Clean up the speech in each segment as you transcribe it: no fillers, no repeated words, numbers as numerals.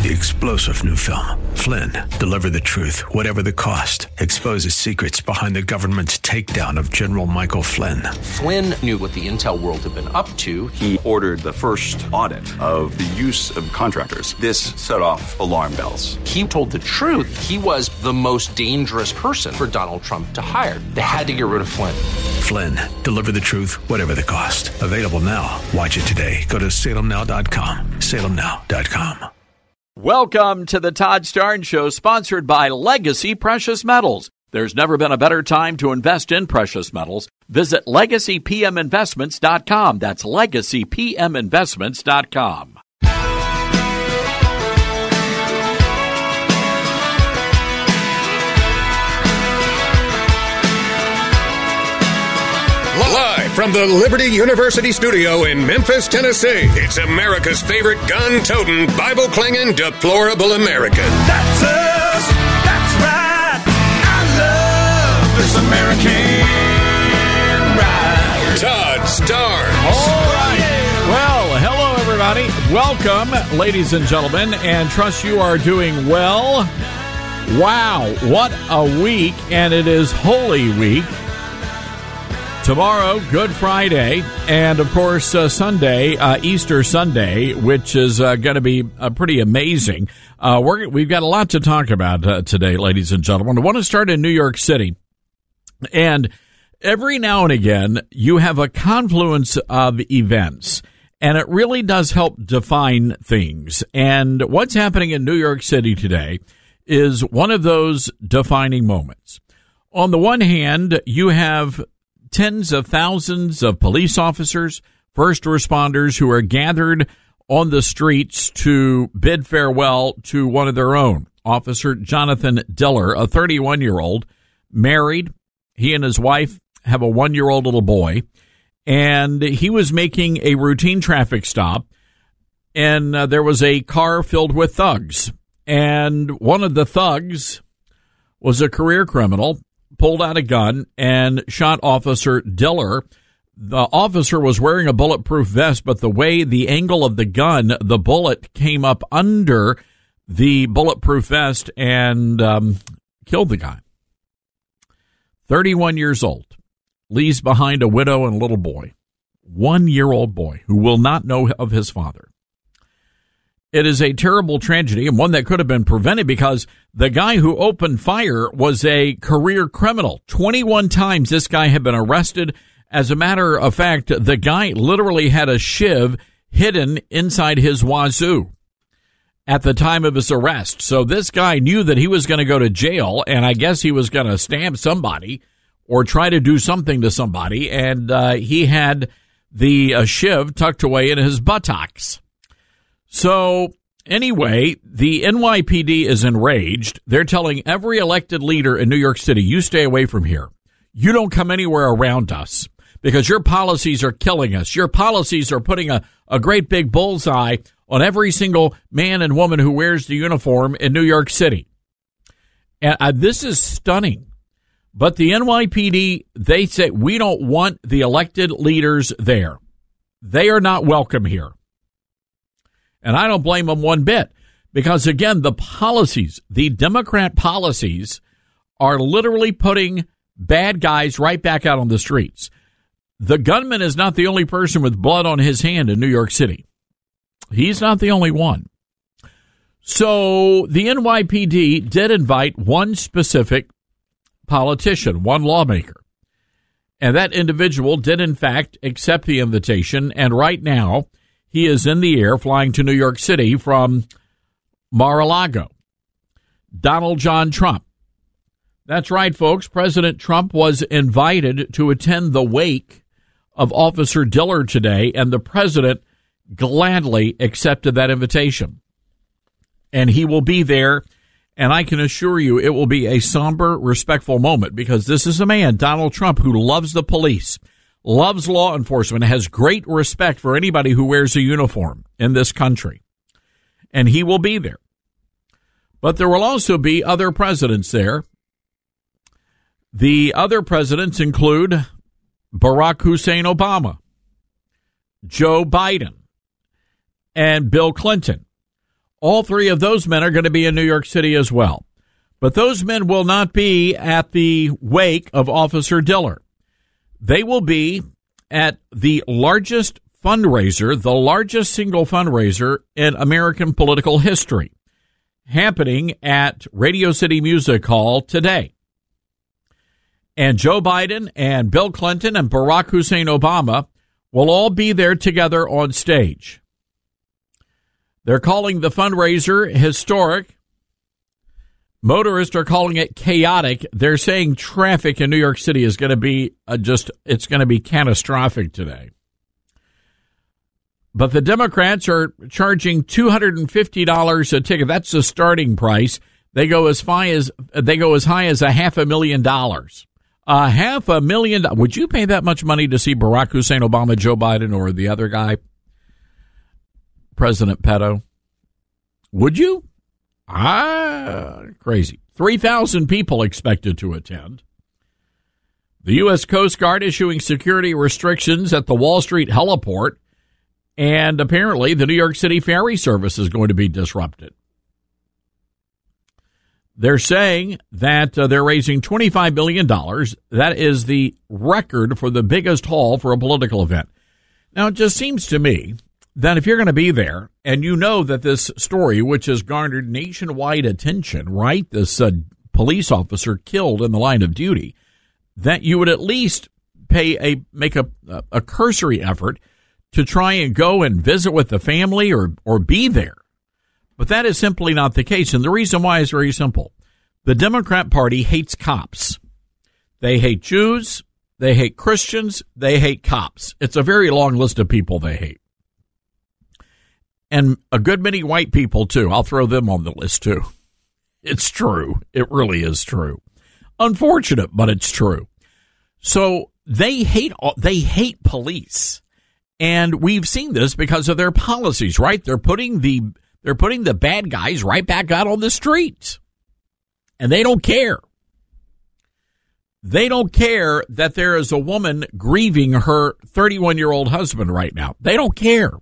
The explosive new film, Flynn, deliver the truth, whatever the cost. Exposes secrets behind the government's takedown of General Michael Flynn. Flynn knew what the intel world had been up to. He ordered the first audit of the use of contractors. This set off alarm bells. He told the truth. He was the most dangerous person for Donald Trump to hire. They had to get rid of Flynn. Flynn, deliver the truth, whatever the cost. Available now. Watch it today. Go to salemnow.com. salemnow.com. Welcome to the Todd Starnes Show, sponsored by Legacy Precious Metals. There's never been a better time to invest in precious metals. Visit LegacyPMInvestments.com. That's LegacyPMInvestments.com. Live from the Liberty University studio in Memphis, Tennessee, it's America's favorite gun-toting, Bible-clinging, deplorable American. That's us. That's right. I love this American ride. Todd Starnes. All right. Well, hello, everybody. Welcome, ladies and gentlemen, and trust you are doing well. Wow, what a week, and it is Holy Week. Tomorrow, Good Friday, and of course Sunday, Easter Sunday, which is going to be pretty amazing. We've got a lot to talk about today, ladies and gentlemen. I want to start in New York City, and every now and again, you have a confluence of events, and it really does help define things. And what's happening in New York City today is one of those defining moments. On the one hand, you have tens of thousands of police officers, first responders who are gathered on the streets to bid farewell to one of their own, Officer Jonathan Diller, a 31-year-old, married. He and his wife have a 1-year-old little boy, and he was making a routine traffic stop, and there was a car filled with thugs, and one of the thugs was a career criminal, pulled out a gun and shot Officer Diller. The officer was wearing a bulletproof vest, but the way the angle of the gun, the bullet came up under the bulletproof vest and killed the guy. 31 years old, leaves behind a widow and a little boy, 1-year-old boy who will not know of his father. It is a terrible tragedy, and one that could have been prevented because the guy who opened fire was a career criminal. 21 times this guy had been arrested. As a matter of fact, the guy literally had a shiv hidden inside his wazoo at the time of his arrest. So this guy knew that he was going to go to jail, and I guess he was going to stab somebody or try to do something to somebody, and he had the shiv tucked away in his buttocks. So, anyway, the NYPD is enraged. They're telling every elected leader in New York City, you stay away from here. You don't come anywhere around us because your policies are killing us. Your policies are putting a great big bullseye on every single man and woman who wears the uniform in New York City. And this is stunning. But the NYPD, they say, we don't want the elected leaders there. They are not welcome here. And I don't blame them one bit because, again, the policies, the Democrat policies are literally putting bad guys right back out on the streets. The gunman is not the only person with blood on his hand in New York City. He's not the only one. So the NYPD did invite one specific politician, one lawmaker. And that individual did, in fact, accept the invitation. And right now, he is in the air flying to New York City from Mar-a-Lago. Donald John Trump. That's right, folks. President Trump was invited to attend the wake of Officer Diller today, and the president gladly accepted that invitation. And he will be there, and I can assure you it will be a somber, respectful moment because this is a man, Donald Trump, who loves the police, loves law enforcement, has great respect for anybody who wears a uniform in this country. And he will be there. But there will also be other presidents there. The other presidents include Barack Hussein Obama, Joe Biden, and Bill Clinton. All three of those men are going to be in New York City as well. But those men will not be at the wake of Officer Diller. They will be at the largest fundraiser, the largest single fundraiser in American political history, happening at Radio City Music Hall today. And Joe Biden and Bill Clinton and Barack Hussein Obama will all be there together on stage. They're calling the fundraiser historic. Motorists are calling it chaotic. They're saying traffic in New York City is going to be it's going to be catastrophic today. But the Democrats are charging $250 a ticket. That's the starting price. They go as high as $500,000. $500,000. Would you pay that much money to see Barack Hussein Obama, Joe Biden, or the other guy, President Petto? Would you? Crazy. 3,000 people expected to attend. The U.S. Coast Guard issuing security restrictions at the Wall Street heliport, and apparently the New York City ferry service is going to be disrupted. They're saying that they're raising $25 billion. That is the record for the biggest haul for a political event. Now, it just seems to me that if you're going to be there and you know that this story, which has garnered nationwide attention, right, this police officer killed in the line of duty, that you would at least make a cursory effort to try and go and visit with the family or be there. But that is simply not the case. And the reason why is very simple. The Democrat Party hates cops. They hate Jews. They hate Christians. They hate cops. It's a very long list of people they hate. And a good many white people, too. I'll throw them on the list, too. It's true. It really is true. Unfortunate, but it's true. So they hate police. And we've seen this because of their policies, right? They're putting the bad guys right back out on the streets. And they don't care. They don't care that there is a woman grieving her 31-year-old husband right now. They don't care.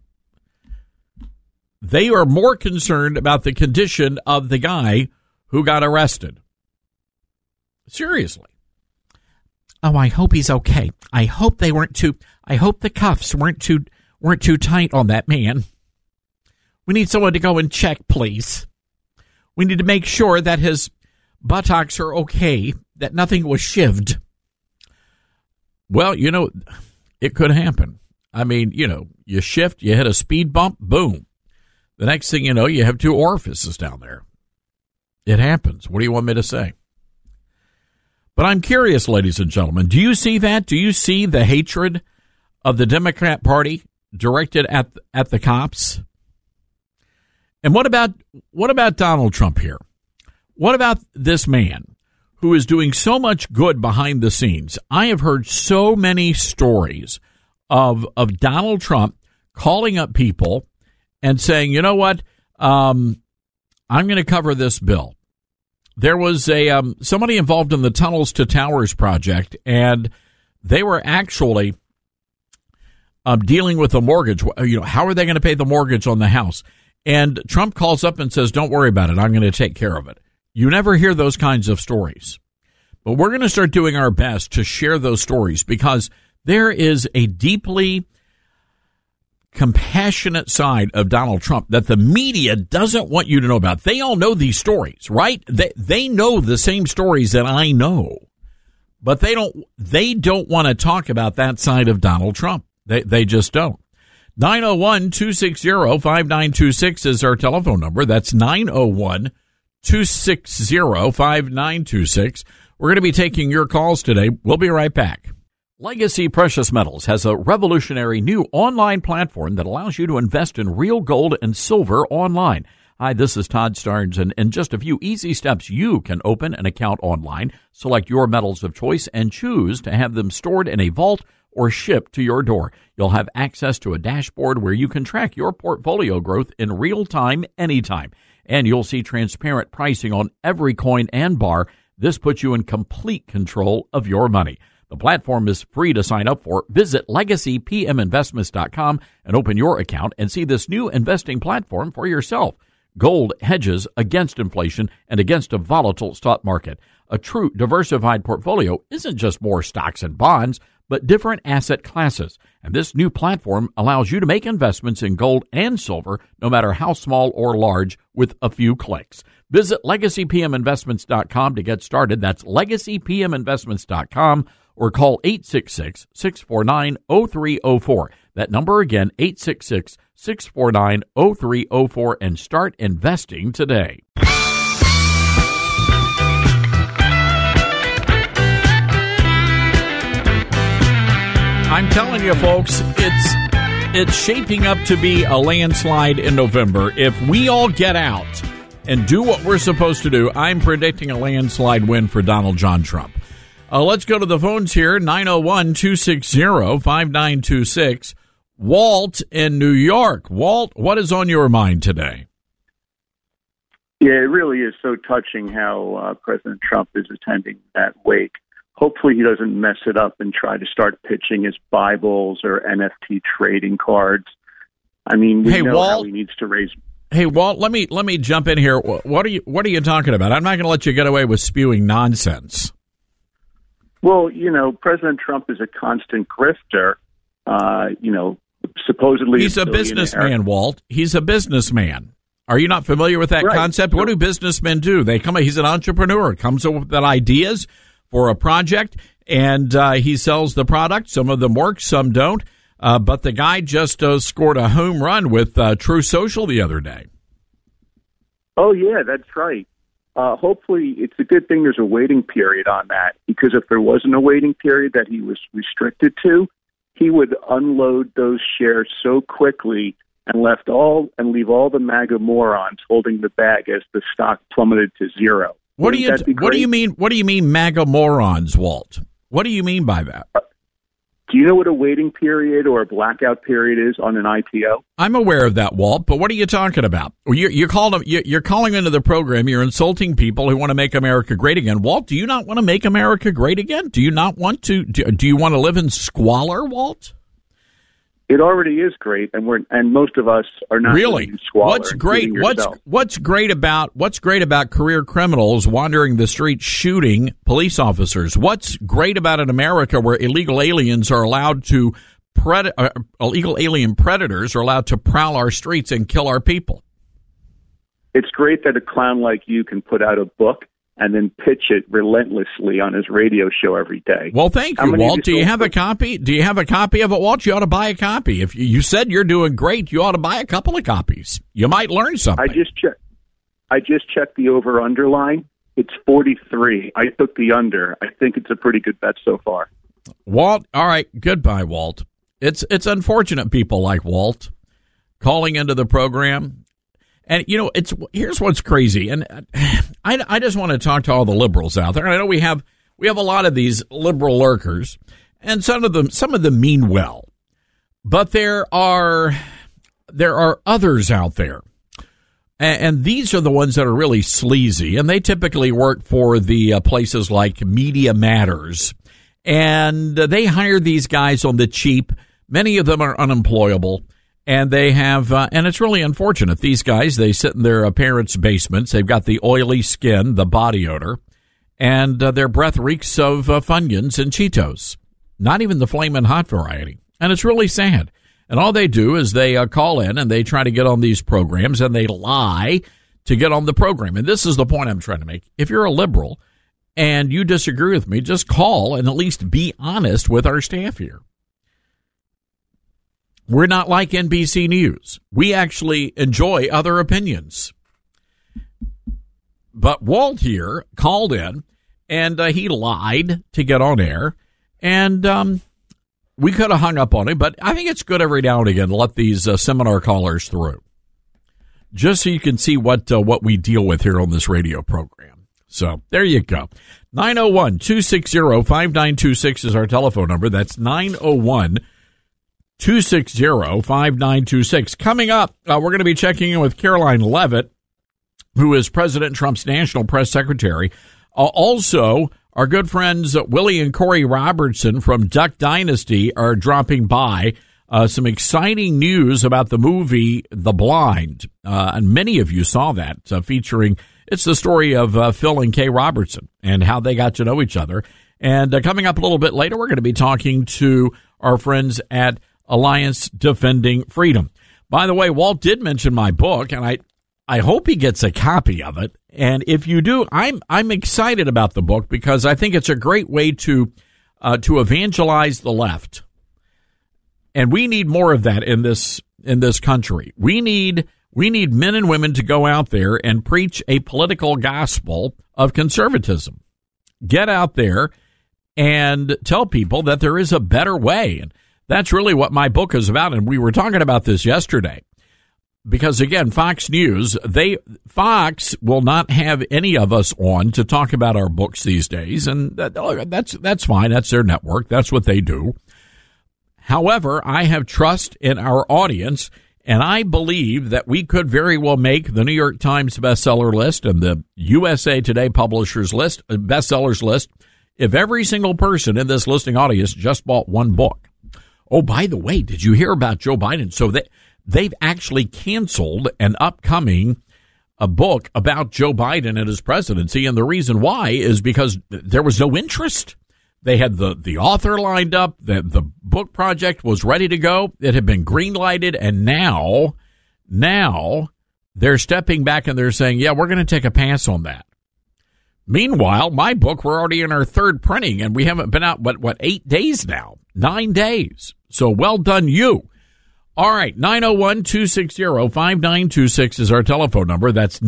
They are more concerned about the condition of the guy who got arrested. Seriously. Oh, I hope he's okay. I hope the cuffs weren't too tight on that man. We need someone to go and check, please. We need to make sure that his buttocks are okay, that nothing was shivved. Well, it could happen. I mean, you shift, you hit a speed bump, boom. The next thing you know, you have two orifices down there. It happens. What do you want me to say? But I'm curious, ladies and gentlemen, do you see that? Do you see the hatred of the Democrat Party directed at the cops? And what about Donald Trump here? What about this man who is doing so much good behind the scenes? I have heard so many stories of Donald Trump calling up people and saying, you know what, I'm going to cover this bill. There was somebody involved in the Tunnels to Towers project, and they were actually dealing with a mortgage. How are they going to pay the mortgage on the house? And Trump calls up and says, don't worry about it. I'm going to take care of it. You never hear those kinds of stories. But we're going to start doing our best to share those stories because there is a deeply compassionate side of Donald Trump that the media doesn't want you to know about. They all know these stories, right? They know the same stories that I know, but they don't want to talk about that side of Donald Trump. They just don't. 901-260-5926 is our telephone number. That's 901-260-5926. We're going to be taking your calls today. We'll be right back. Legacy Precious Metals has a revolutionary new online platform that allows you to invest in real gold and silver online. Hi, this is Todd Starnes, and in just a few easy steps, you can open an account online, select your metals of choice, and choose to have them stored in a vault or shipped to your door. You'll have access to a dashboard where you can track your portfolio growth in real time, anytime. And you'll see transparent pricing on every coin and bar. This puts you in complete control of your money. The platform is free to sign up for. Visit LegacyPMInvestments.com and open your account and see this new investing platform for yourself. Gold hedges against inflation and against a volatile stock market. A true diversified portfolio isn't just more stocks and bonds, but different asset classes. And this new platform allows you to make investments in gold and silver, no matter how small or large, with a few clicks. Visit LegacyPMInvestments.com to get started. That's LegacyPMInvestments.com, or call 866-649-0304. That number again, 866-649-0304, and start investing today. I'm telling you, folks, it's shaping up to be a landslide in November. If we all get out and do what we're supposed to do, I'm predicting a landslide win for Donald John Trump. Let's go to the phones here, 901-260-5926. Walt in New York. Walt, what is on your mind today? Yeah, it really is so touching how President Trump is attending that wake. Hopefully he doesn't mess it up and try to start pitching his Bibles or NFT trading cards. I mean, we know Walt, how he needs to raise. Hey, Walt, let me jump in here. What are you talking about? I'm not going to let you get away with spewing nonsense. Well, President Trump is a constant grifter. Supposedly he's a businessman, Walt. He's a businessman. Are you not familiar with that concept? What do businessmen do? He's an entrepreneur. Comes up with ideas for a project, and he sells the product. Some of them work, some don't. But the guy just scored a home run with True Social the other day. Oh, yeah, that's right. Hopefully, it's a good thing there's a waiting period on that, because if there wasn't a waiting period that he was restricted to, he would unload those shares so quickly and leave all the MAGA morons holding the bag as the stock plummeted to zero. What do you mean? What do you mean, MAGA morons, Walt? What do you mean by that? Do you know what a waiting period or a blackout period is on an IPO? I'm aware of that, Walt. But what are you talking about? You're calling into the program. You're insulting people who want to make America great again. Walt, do you not want to make America great again? Do you not want to? Do you want to live in squalor, Walt? It already is great, and most of us are not really. In squalor. What's great? What's great about career criminals wandering the streets shooting police officers? What's great about an America where illegal aliens are allowed to illegal alien predators are allowed to prowl our streets and kill our people? It's great that a clown like you can put out a book and then pitch it relentlessly on his radio show every day. Well, thank you, Walt. Do you have a copy? Do you have a copy of it, Walt? You ought to buy a copy. If you said you're doing great, you ought to buy a couple of copies. You might learn something. I just checked the over-under line. It's 43. I took the under. I think it's a pretty good bet so far. Walt, all right, goodbye, Walt. It's unfortunate people like Walt calling into the program. And, here's what's crazy. And I just want to talk to all the liberals out there. And I know we have a lot of these liberal lurkers, and some of them mean well. But there are others out there. And these are the ones that are really sleazy. And they typically work for the places like Media Matters. And they hire these guys on the cheap. Many of them are unemployable. And they have, and it's really unfortunate. These guys, they sit in their parents' basements. They've got the oily skin, the body odor, and their breath reeks of Funyuns and Cheetos. Not even the Flamin' Hot variety. And it's really sad. And all they do is they call in and they try to get on these programs and they lie to get on the program. And this is the point I'm trying to make. If you're a liberal and you disagree with me, just call and at least be honest with our staff here. We're not like NBC News. We actually enjoy other opinions. But Walt here called in, and he lied to get on air, and we could have hung up on him, but I think it's good every now and again to let these seminar callers through, just so you can see what we deal with here on this radio program. So there you go. 901-260-5926 is our telephone number. That's 901-260-5926. Coming up, we're going to be checking in with Caroline Leavitt, who is President Trump's national press secretary. Also, our good friends Willie and Corey Robertson from Duck Dynasty are dropping by. Some exciting news about the movie The Blind, and many of you saw that, featuring, it's the story of Phil and Kay Robertson and how they got to know each other. And coming up a little bit later, we're going to be talking to our friends at Alliance Defending Freedom. By the way, Walt did mention my book, and I hope he gets a copy of it. And if you do, I'm excited about the book because I think it's a great way to evangelize the left. And we need more of that in this country. We need men and women to go out there and preach a political gospel of conservatism. Get out there and tell people that there is a better way. And that's really what my book is about. And we were talking about this yesterday. Because again, Fox News, Fox will not have any of us on to talk about our books these days. And that's fine. That's their network. That's what they do. However, I have trust in our audience, and I believe that we could very well make the New York Times bestseller list and the USA Today publishers list, bestsellers list, if every single person in this listening audience just bought one book. Oh, by the way, did you hear about Joe Biden? So they've actually canceled an upcoming book about Joe Biden and his presidency, and the reason why is because there was no interest. They had the author lined up. The book project was ready to go. It had been green-lighted, and now they're stepping back and they're saying, yeah, we're going to take a pass on that. Meanwhile, my book, we're already in our third printing, and we haven't been out, what 8 days now? 9 days. So well done, you. All right, 901-260-5926 is our telephone number. That's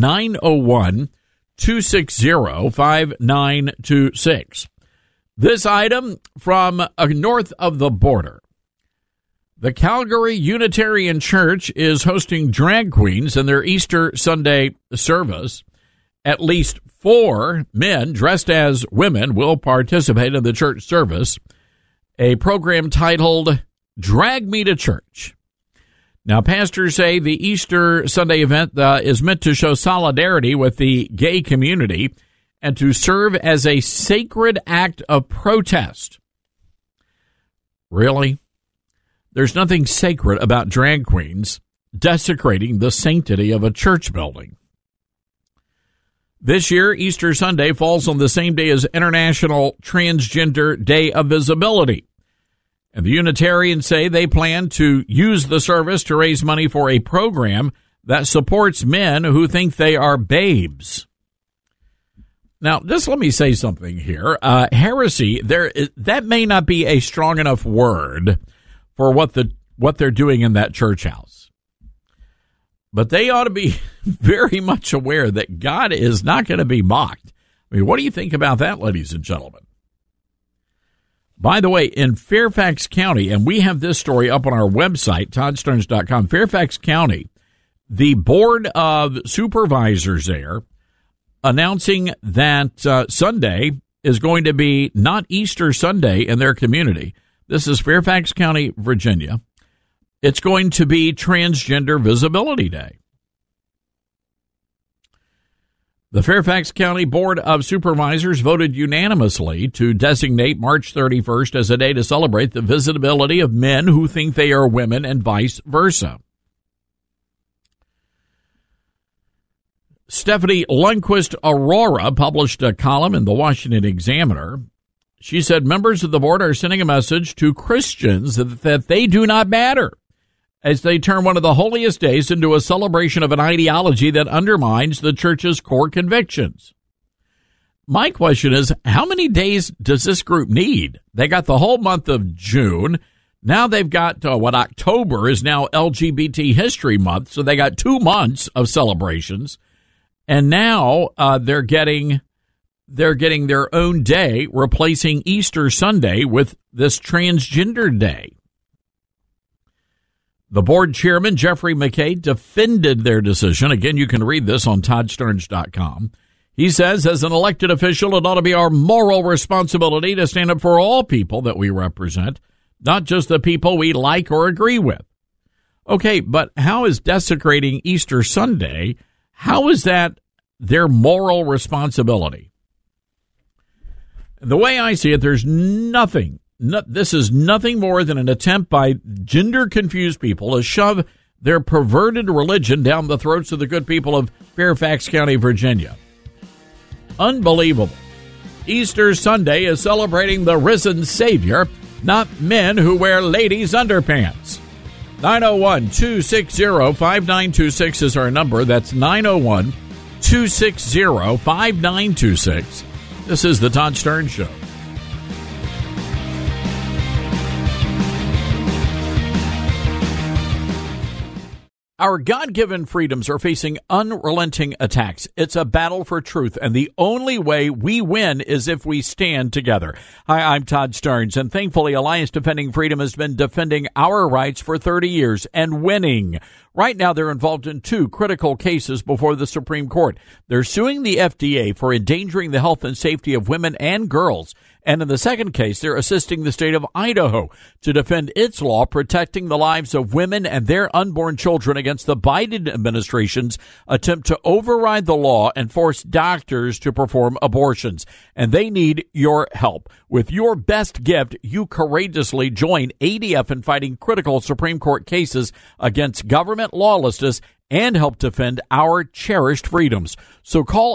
901-260-5926. This item from north of the border. The Calgary Unitarian Church is hosting drag queens in their Easter Sunday service. At least 4 men dressed as women will participate in the church service, a program titled Drag Me to Church. Now, pastors say the Easter Sunday event is meant to show solidarity with the gay community and to serve as a sacred act of protest. Really? There's nothing sacred about drag queens desecrating the sanctity of a church building. This year, Easter Sunday falls on the same day as International Transgender Day of Visibility. And the Unitarians say they plan to use the service to raise money for a program that supports men who think they are babes. Now, just let me say something here. Heresy, that may not be a strong enough word for what they're doing in that church house. But they ought to be very much aware that God is not going to be mocked. I mean, what do you think about that, ladies and gentlemen? By the way, in Fairfax County, and we have this story up on our website, toddstearns.com, Fairfax County, the Board of Supervisors there announcing that Sunday is going to be not Easter Sunday in their community. This is Fairfax County, Virginia. It's going to be Transgender Visibility Day. The Fairfax County Board of Supervisors voted unanimously to designate March 31st as a day to celebrate the visibility of men who think they are women and vice versa. Stephanie Lundquist Aurora published a column in the Washington Examiner. She said members of the board are sending a message to Christians that they do not matter, as they turn one of the holiest days into a celebration of an ideology that undermines the church's core convictions. My question is, how many days does this group need? They got the whole month of June. Now they've got October is now LGBT History Month, so they got 2 months of celebrations. And now they're getting their own day, replacing Easter Sunday with this Transgender Day. The board chairman, Jeffrey McKay, defended their decision. Again, you can read this on toddstearns.com. He says, as an elected official, it ought to be our moral responsibility to stand up for all people that we represent, not just the people we like or agree with. Okay, but how is desecrating Easter Sunday, how is that their moral responsibility? The way I see it, there's nothing this is nothing more than an attempt by gender-confused people to shove their perverted religion down the throats of the good people of Fairfax County, Virginia. Unbelievable. Easter Sunday is celebrating the risen Savior, not men who wear ladies' underpants. 901-260-5926 is our number. That's 901-260-5926. This is the Todd Stern Show. Our God-given freedoms are facing unrelenting attacks. It's a battle for truth, and the only way we win is if we stand together. Hi, I'm Todd Stearns, and thankfully Alliance Defending Freedom has been defending our rights for 30 years and winning. Right now, they're involved in two critical cases before the Supreme Court. They're suing the FDA for endangering the health and safety of women and girls. And in the second case, they're assisting the state of Idaho to defend its law protecting the lives of women and their unborn children against the Biden administration's attempt to override the law and force doctors to perform abortions. And they need your help. With your best gift, you courageously join ADF in fighting critical Supreme Court cases against government lawlessness and help defend our cherished freedoms. So call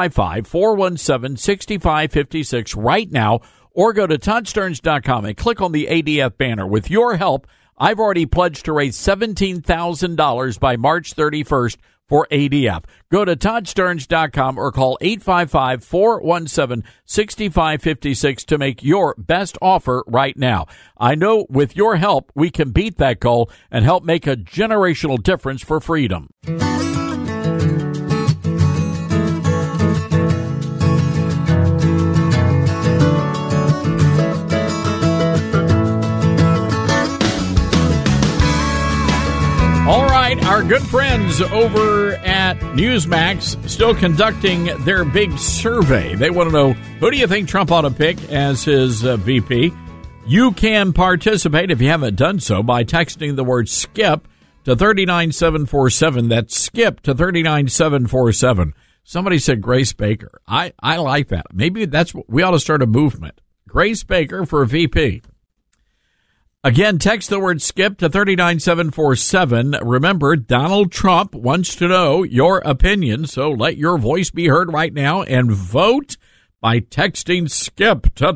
855-417-6556 right now or go to ToddStearns.com and click on the ADF banner. With your help, I've already pledged to raise $17,000 by March 31st for ADF. Go to ToddStearns.com or call 855-417-6556 to make your best offer right now. I know with your help, we can beat that goal and help make a generational difference for freedom. All right, our good friends over at Newsmax still conducting their big survey. They want to know, who do you think Trump ought to pick as his VP? You can participate, if you haven't done so, by texting the word SKIP to 39747. That's SKIP to 39747. Somebody said Grace Baker. I like that. Maybe that's what we ought to start a movement. Grace Baker for VP. Again, text the word SKIP to 39747. Remember, Donald Trump wants to know your opinion, so let your voice be heard right now and vote by texting SKIP to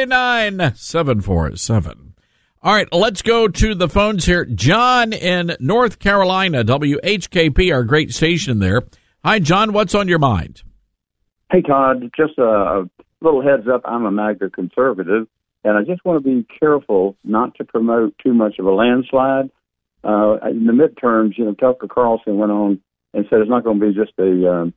39747. All right, let's go to the phones here. John in North Carolina, WHKP, our great station there. Hi, John, what's on your mind? Hey, Todd, just a little heads up. I'm a MAGA conservative. And I just want to be careful not to promote too much of a landslide. In the midterms, Tucker Carlson went on and said it's not going to be just a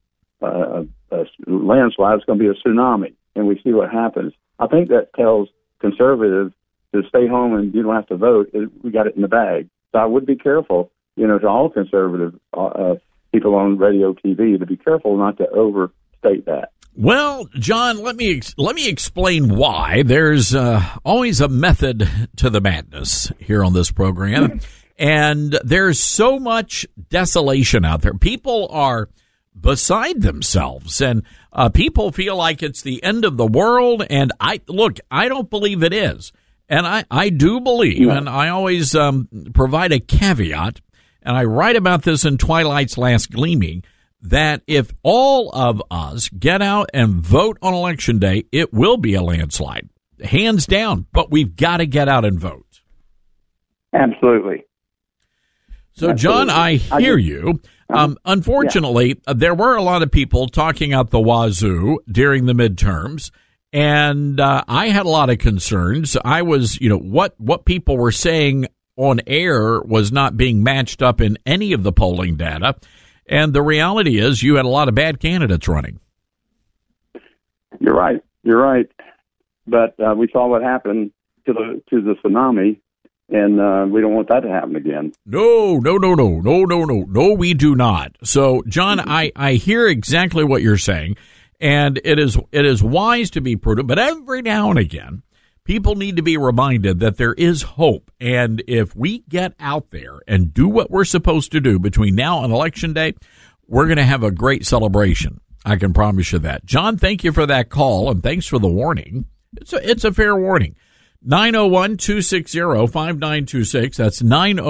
landslide, it's going to be a tsunami, and we see what happens. I think that tells conservatives to stay home and you don't have to vote. We got it in the bag. So I would be careful, to all conservative people on radio, TV, to be careful not to overstate that. Well, John, let me explain why. There's always a method to the madness here on this program, and there's so much desolation out there. People are beside themselves, and people feel like it's the end of the world, and I don't believe it is. And I do believe, and I always provide a caveat, and I write about this in Twilight's Last Gleaming, that if all of us get out and vote on Election Day, it will be a landslide, hands down. But we've got to get out and vote. Absolutely. So, John, I hear you. Unfortunately, there were a lot of people talking out the wazoo during the midterms, and I had a lot of concerns. I was, what people were saying on air was not being matched up in any of the polling data. And the reality is you had a lot of bad candidates running. You're right. But we saw what happened to the tsunami, and we don't want that to happen again. No, we do not. So, John, I hear exactly what you're saying, and it is wise to be prudent, but every now and again, people need to be reminded that there is hope. And if we get out there and do what we're supposed to do between now and Election Day, we're going to have a great celebration. I can promise you that. John, thank you for that call, and thanks for the warning. It's a fair warning. 901-260-5926. That's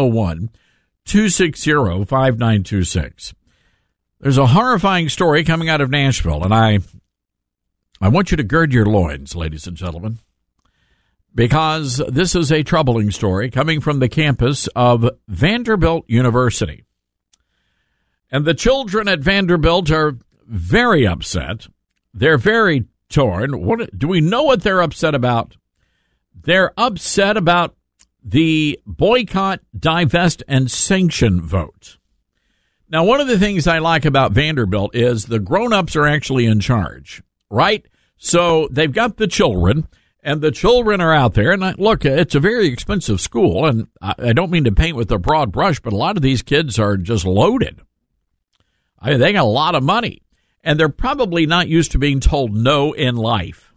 901-260-5926. There's a horrifying story coming out of Nashville, and I want you to gird your loins, ladies and gentlemen, because this is a troubling story coming from the campus of Vanderbilt University. And the children at Vanderbilt are very upset. They're very torn. Do we know what they're upset about? They're upset about the boycott, divest, and sanction vote. Now, one of the things I like about Vanderbilt is the grown-ups are actually in charge, right? So they've got the children, and the children are out there. And look, it's a very expensive school, and I don't mean to paint with a broad brush, but a lot of these kids are just loaded. I mean, they got a lot of money, and they're probably not used to being told no in life.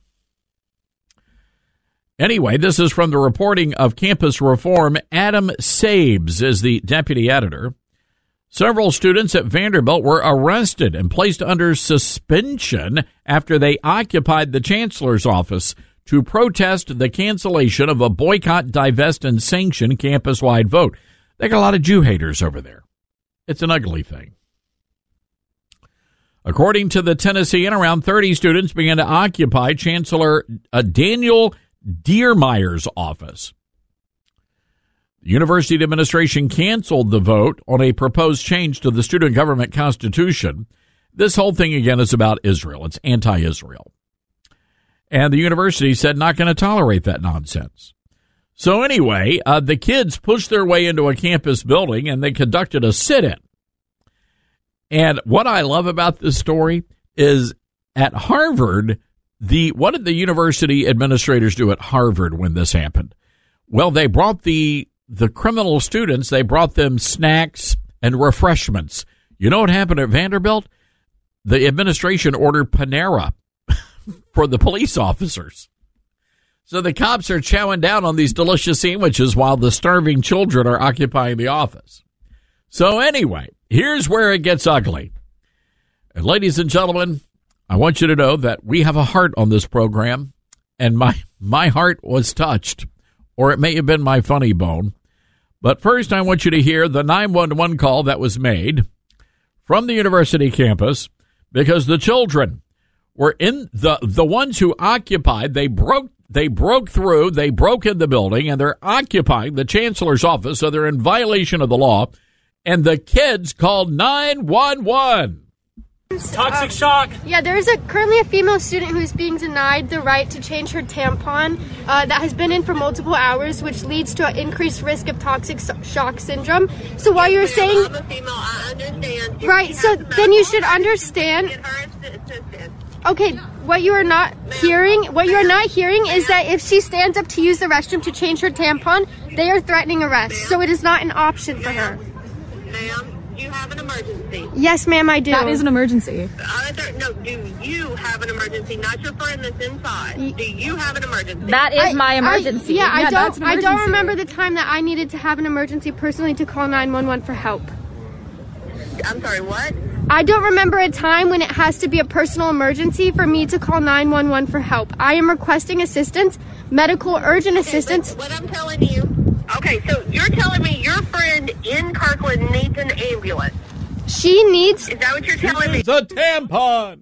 Anyway, this is from the reporting of Campus Reform. Adam Sabes is the deputy editor. Several students at Vanderbilt were arrested and placed under suspension after they occupied the chancellor's office to protest the cancellation of a boycott, divest, and sanction campus-wide vote. They got a lot of Jew haters over there. It's an ugly thing. According to the Tennessean, around 30 students began to occupy Chancellor Daniel Diermeier's office. The university administration canceled the vote on a proposed change to the student government constitution. This whole thing, again, is about Israel. It's anti-Israel. And the university said not going to tolerate that nonsense. So anyway, the kids pushed their way into a campus building, and they conducted a sit-in. And what I love about this story is at Harvard, what did the university administrators do at Harvard when this happened? Well, they brought the criminal students, they brought them snacks and refreshments. You know what happened at Vanderbilt? The administration ordered Panera for the police officers. So the cops are chowing down on these delicious sandwiches while the starving children are occupying the office. So anyway, here's where it gets ugly. And ladies and gentlemen, I want you to know that we have a heart on this program, and my heart was touched, or it may have been my funny bone. But first, I want you to hear the 911 call that was made from the university campus because the children were in the ones who occupied. They broke through, they broke in the building, and they're occupying the chancellor's office, so they're in violation of the law. And the kids called 911. Toxic shock. Yeah, there's currently a female student who's being denied the right to change her tampon that has been in for multiple hours, which leads to an increased risk of toxic shock syndrome. So while you're saying, I'm a female, I understand. Right, so then you should understand. Get her assistance. Okay, what you are not hearing is that if she stands up to use the restroom to change her tampon, they are threatening arrest. So it is not an option for her. Ma'am, you have an emergency. Yes, ma'am, I do. That is an emergency. No, do you have an emergency? Not your friend that's inside. Do you have an emergency? That is my emergency. I don't remember the time that I needed to have an emergency personally to call 911 for help. I'm sorry, what? I don't remember a time when it has to be a personal emergency for me to call 911 for help. I am requesting assistance, medical urgent assistance. What I'm telling you. Okay, so you're telling me your friend in Kirkland needs an ambulance. She needs... Is that what you're telling me? It's a tampon.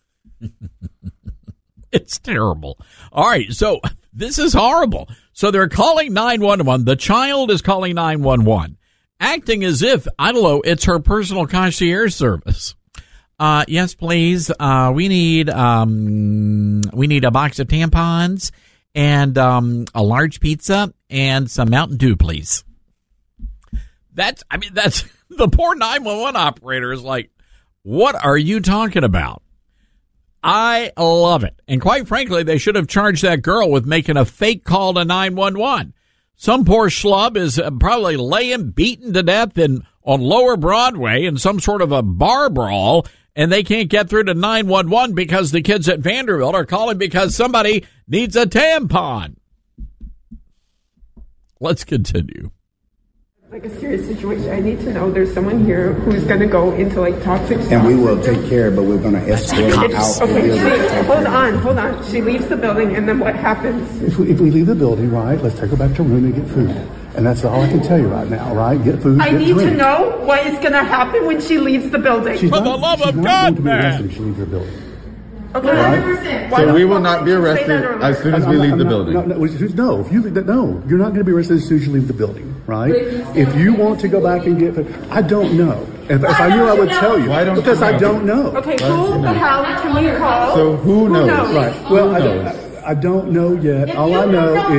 It's terrible. All right, so this is horrible. So they're calling 911. The child is calling 911, acting as if, I don't know, it's her personal concierge service. Yes, please. We need a box of tampons and a large pizza and some Mountain Dew, please. That's the poor 911 operator is like, what are you talking about? I love it. And quite frankly, they should have charged that girl with making a fake call to 911. Some poor schlub is probably laying beaten to death on Lower Broadway in some sort of a bar brawl, and they can't get through to 911 because the kids at Vanderbilt are calling because somebody needs a tampon. Let's continue. Like a serious situation. I need to know there's someone here who's going to go into like toxic stuff. And we will take care, but we're going to escort her out. Okay, hold on. She leaves the building, and then what happens? If we leave the building, right, let's take her back to her room and get food. And that's all I can tell you right now, right? Get food, I need to know what is going to happen when she leaves the building. For the love of God, man! She leaves the building. Okay, 100%. So we will not be arrested as soon as we leave the building. No, if you no, you're not going to be arrested as soon as you leave the building, right? If you want to go back and get, I don't know. If I knew, I would tell you. Because I don't know. Okay, who the hell can we call? So who knows? Right. Well, I don't know yet. All I know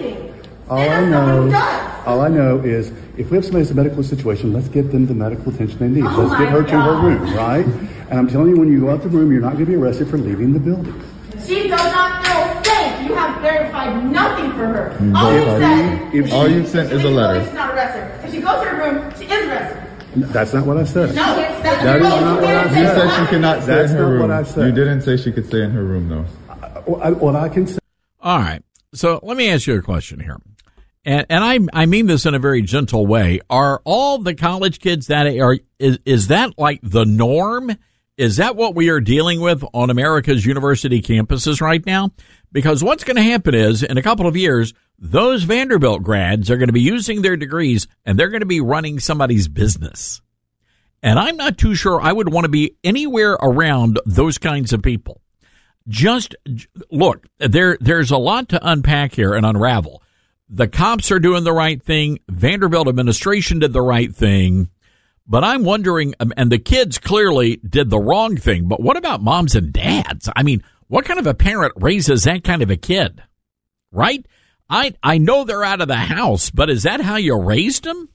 is if we have somebody in a medical situation, let's get them the medical attention they need. Let's get her to her room, right? And I'm telling you, when you go out the room, you're not going to be arrested for leaving the building. She does not feel safe. You have verified nothing for her. All you've sent is a letter. She's not arrested. If she goes to her room, she is arrested. That's not what I said. No, that is not what I said. You said she cannot stay in her room. What I said. You didn't say she could stay in her room, though. What I can say. All right. So let me ask you a question here. And I mean this in a very gentle way. Are all the college kids is that like the norm? Is that what we are dealing with on America's university campuses right now? Because what's going to happen is, in a couple of years, those Vanderbilt grads are going to be using their degrees and they're going to be running somebody's business. And I'm not too sure I would want to be anywhere around those kinds of people. Just look, there's a lot to unpack here and unravel. The cops are doing the right thing. Vanderbilt administration did the right thing. But I'm wondering, and the kids clearly did the wrong thing, but what about moms and dads? I mean, what kind of a parent raises that kind of a kid, right? I know they're out of the house, but is that how you raised them?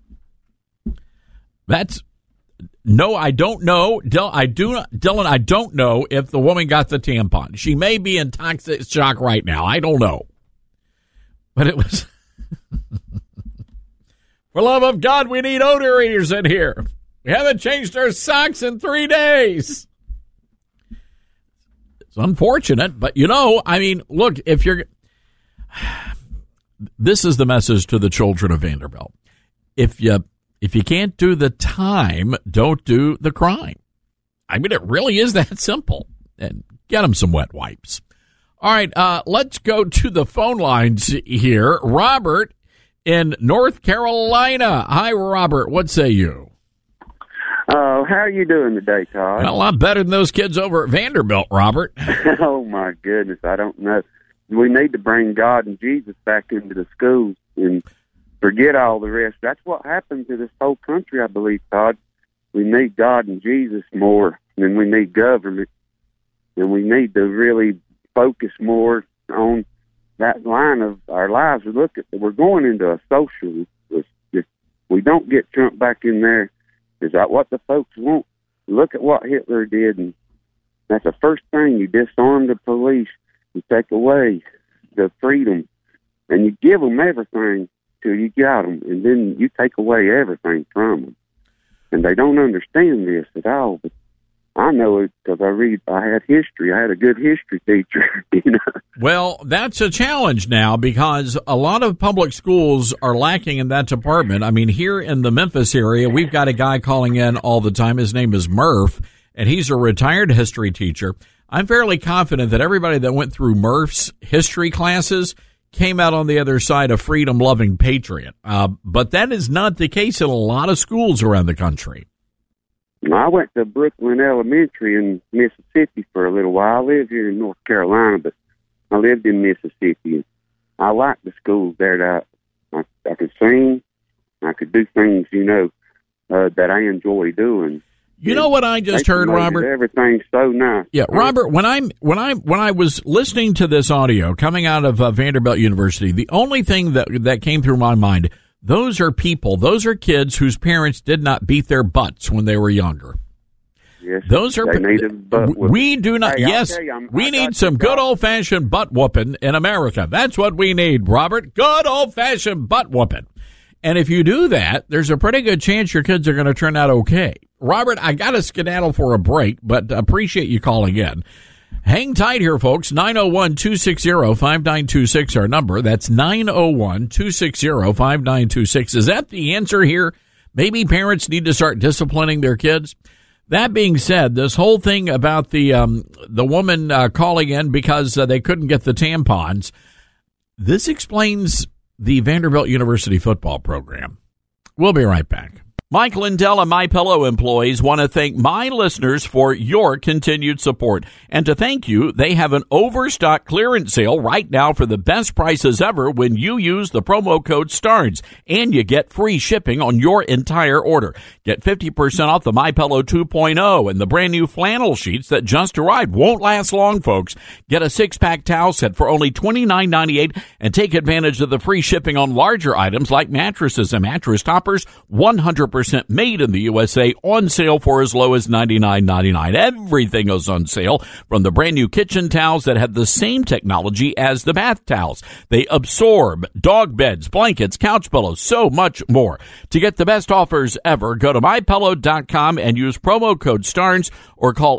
No, I don't know. Dylan, I don't know if the woman got the tampon. She may be in toxic shock right now. I don't know. But it was... For love of God, we need odor eaters in here. We haven't changed our socks in 3 days. It's unfortunate, but I mean, look, if you're... This is the message to the children of Vanderbilt. If you can't do the time, don't do the crime. I mean, it really is that simple. And get them some wet wipes. All right, let's go to the phone lines here. Robert in North Carolina. Hi, Robert. What say you? How are you doing today, Todd? Well, a lot better than those kids over at Vanderbilt, Robert. Oh, my goodness. I don't know. We need to bring God and Jesus back into the schools and forget all the rest. That's what happened to this whole country, I believe, Todd. We need God and Jesus more than we need government. And we need to really focus more on that line of our lives. Look at, we're going into a socialist. If we don't get Trump back in there, is that what the folks want? Look at what Hitler did, and that's the first thing. You disarm the police, you take away the freedom, and you give them everything till you got them, and then you take away everything from them. And they don't understand this at all, but I know it because I had history. I had a good history teacher, Well, that's a challenge now because a lot of public schools are lacking in that department. I mean, here in the Memphis area, we've got a guy calling in all the time. His name is Murph, and he's a retired history teacher. I'm fairly confident that everybody that went through Murph's history classes came out on the other side a freedom-loving patriot. But that is not the case in a lot of schools around the country. I went to Brooklyn Elementary in Mississippi for a little while. I live here in North Carolina, but I lived in Mississippi. I liked the schools there. That I could sing. I could do things, that I enjoy doing. You know what I just heard, Robert? Everything's so nice. Yeah, Robert, when I was listening to this audio coming out of Vanderbilt University, the only thing that came through my mind, those are people, those are kids whose parents did not beat their butts when they were younger. Yes, those are. We do not. Hey, yes, we need some good old fashioned butt whooping in America. That's what we need, Robert. Good old fashioned butt whooping. And if you do that, there's a pretty good chance your kids are going to turn out okay. Robert, I got to skedaddle for a break, but appreciate you calling in. Hang tight here, folks. 901-260-5926, our number. That's 901-260-5926. Is that the answer here? Maybe parents need to start disciplining their kids? That being said, this whole thing about the woman calling in because they couldn't get the tampons, this explains the Vanderbilt University football program. We'll be right back. Mike Lindell and MyPillow employees want to thank my listeners for your continued support. And to thank you, they have an overstock clearance sale right now for the best prices ever when you use the promo code STARNS. And you get free shipping on your entire order. Get 50% off the MyPillow 2.0 and the brand new flannel sheets that just arrived. Won't last long, folks. Get a 6-pack towel set for only $29.98 and take advantage of the free shipping on larger items like mattresses and mattress toppers. 100% made in the USA, on sale for as low as $99.99. Everything is on sale, from the brand new kitchen towels that have the same technology as the bath towels. They absorb dog beds, blankets, couch pillows, so much more. To get the best offers ever, go to MyPillow.com and use promo code STARNS or call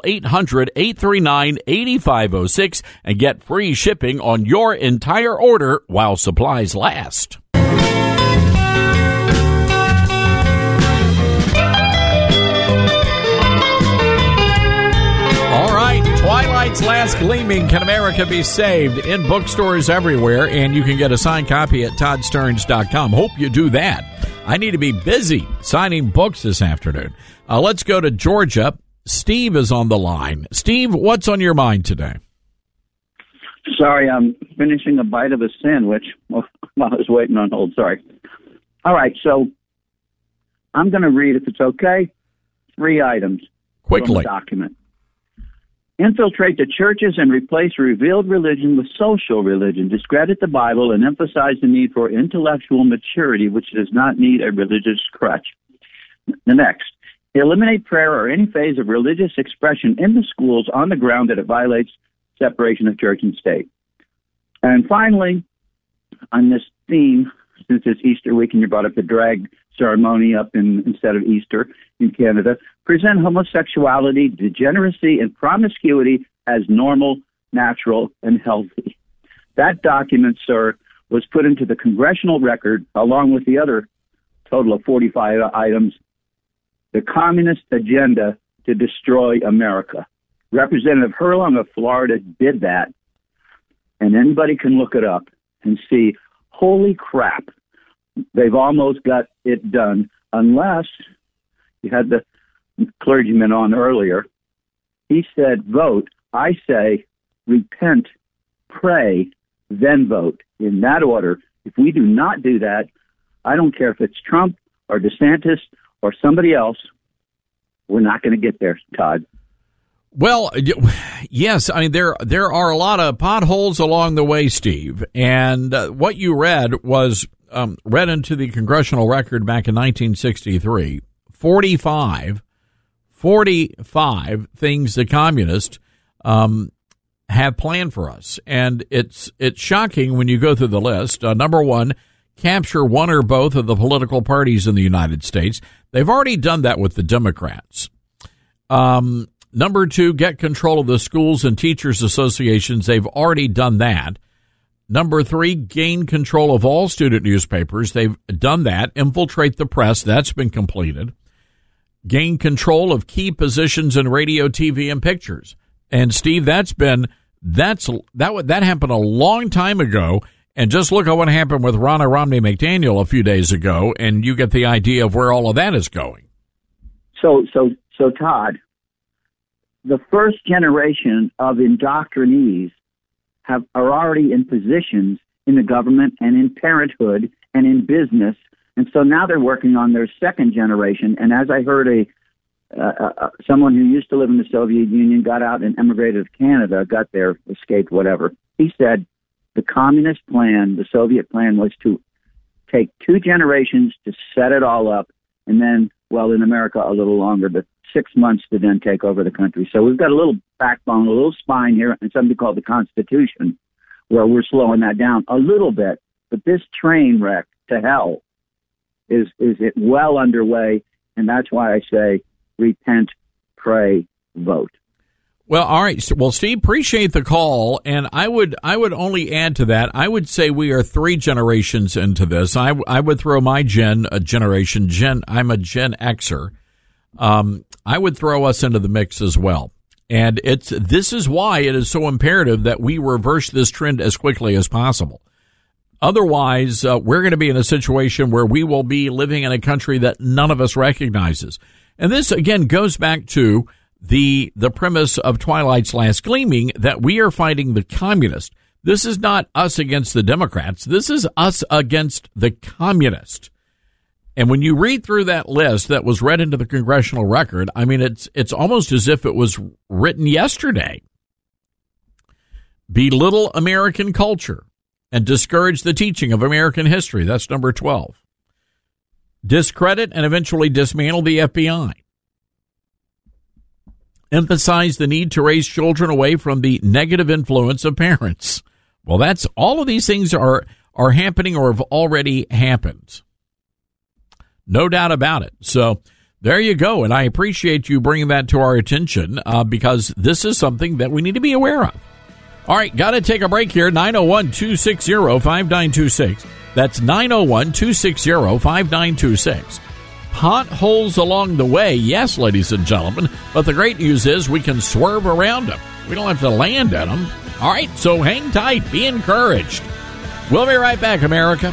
800-839-8506 and get free shipping on your entire order while supplies last. Twilight's Last Gleaming, Can America Be Saved? In bookstores everywhere, and you can get a signed copy at ToddStearns.com. Hope you do that. I need to be busy signing books this afternoon. Let's go to Georgia. Steve is on the line. Steve, what's on your mind today? Sorry, I'm finishing a bite of a sandwich while I was waiting on hold. Sorry. All right, so I'm going to read, if it's okay, 3 items quickly from the document. Infiltrate the churches and replace revealed religion with social religion. Discredit the Bible and emphasize the need for intellectual maturity, which does not need a religious crutch. The next, eliminate prayer or any phase of religious expression in the schools on the ground that it violates separation of church and state. And finally, on this theme, since it's Easter week and you brought up the drag ceremony up instead of Easter in Canada, present homosexuality, degeneracy, and promiscuity as normal, natural, and healthy. That document, sir, was put into the congressional record along with the other total of 45 items, the communist agenda to destroy America. Representative Herlong of Florida did that, and anybody can look it up and see, holy crap, they've almost got it done, unless you had the clergyman on earlier. He said, vote. I say, repent, pray, then vote. In that order. If we do not do that, I don't care if it's Trump or DeSantis or somebody else, we're not going to get there, Todd. Well, yes, I mean, there are a lot of potholes along the way, Steve. And what you read was read into the congressional record back in 1963. 45 things the communists have planned for us. And it's shocking when you go through the list. Number 1, capture one or both of the political parties in the United States. They've already done that with the Democrats. Number 2, get control of the schools and teachers associations. They've already done that. Number 3, gain control of all student newspapers. They've done that. Infiltrate the press. That's been completed. Gain control of key positions in radio, TV, and pictures. And Steve, that happened a long time ago. And just look at what happened with Ronna Romney McDaniel a few days ago, and you get the idea of where all of that is going. So Todd, the first generation of indoctrinees are already in positions in the government and in parenthood and in business. And so now they're working on their second generation. And as I heard someone who used to live in the Soviet Union, got out and emigrated to Canada, got there, escaped, whatever. He said the communist plan, the Soviet plan, was to take 2 generations to set it all up. And then, well, in America, a little longer, but 6 months to then take over the country. So we've got a little backbone, a little spine here, and something called the Constitution, where we're slowing that down a little bit. But this train wreck to hell is it well underway, and that's why I say repent, pray, vote. Well, all right. Well, Steve, appreciate the call, and I would only add to that. I would say we are 3 generations into this. I would throw my generation. I'm a Gen Xer. I would throw us into the mix as well. And this is why it is so imperative that we reverse this trend as quickly as possible. Otherwise, we're going to be in a situation where we will be living in a country that none of us recognizes. And this, again, goes back to the premise of Twilight's Last Gleaming, that we are fighting the communists. This is not us against the Democrats. This is us against the communists. And when you read through that list that was read into the congressional record, I mean, it's almost as if it was written yesterday. Belittle American culture and discourage the teaching of American history. That's number 12. Discredit and eventually dismantle the FBI. Emphasize the need to raise children away from the negative influence of parents. Well, that's all of these things are happening or have already happened. No doubt about it. So there you go. And I appreciate you bringing that to our attention because this is something that we need to be aware of. All right, got to take a break here. 901-260-5926. That's 901-260-5926. Potholes along the way, yes, ladies and gentlemen, but the great news is we can swerve around them. We don't have to land in them. All right, so hang tight. Be encouraged. We'll be right back, America.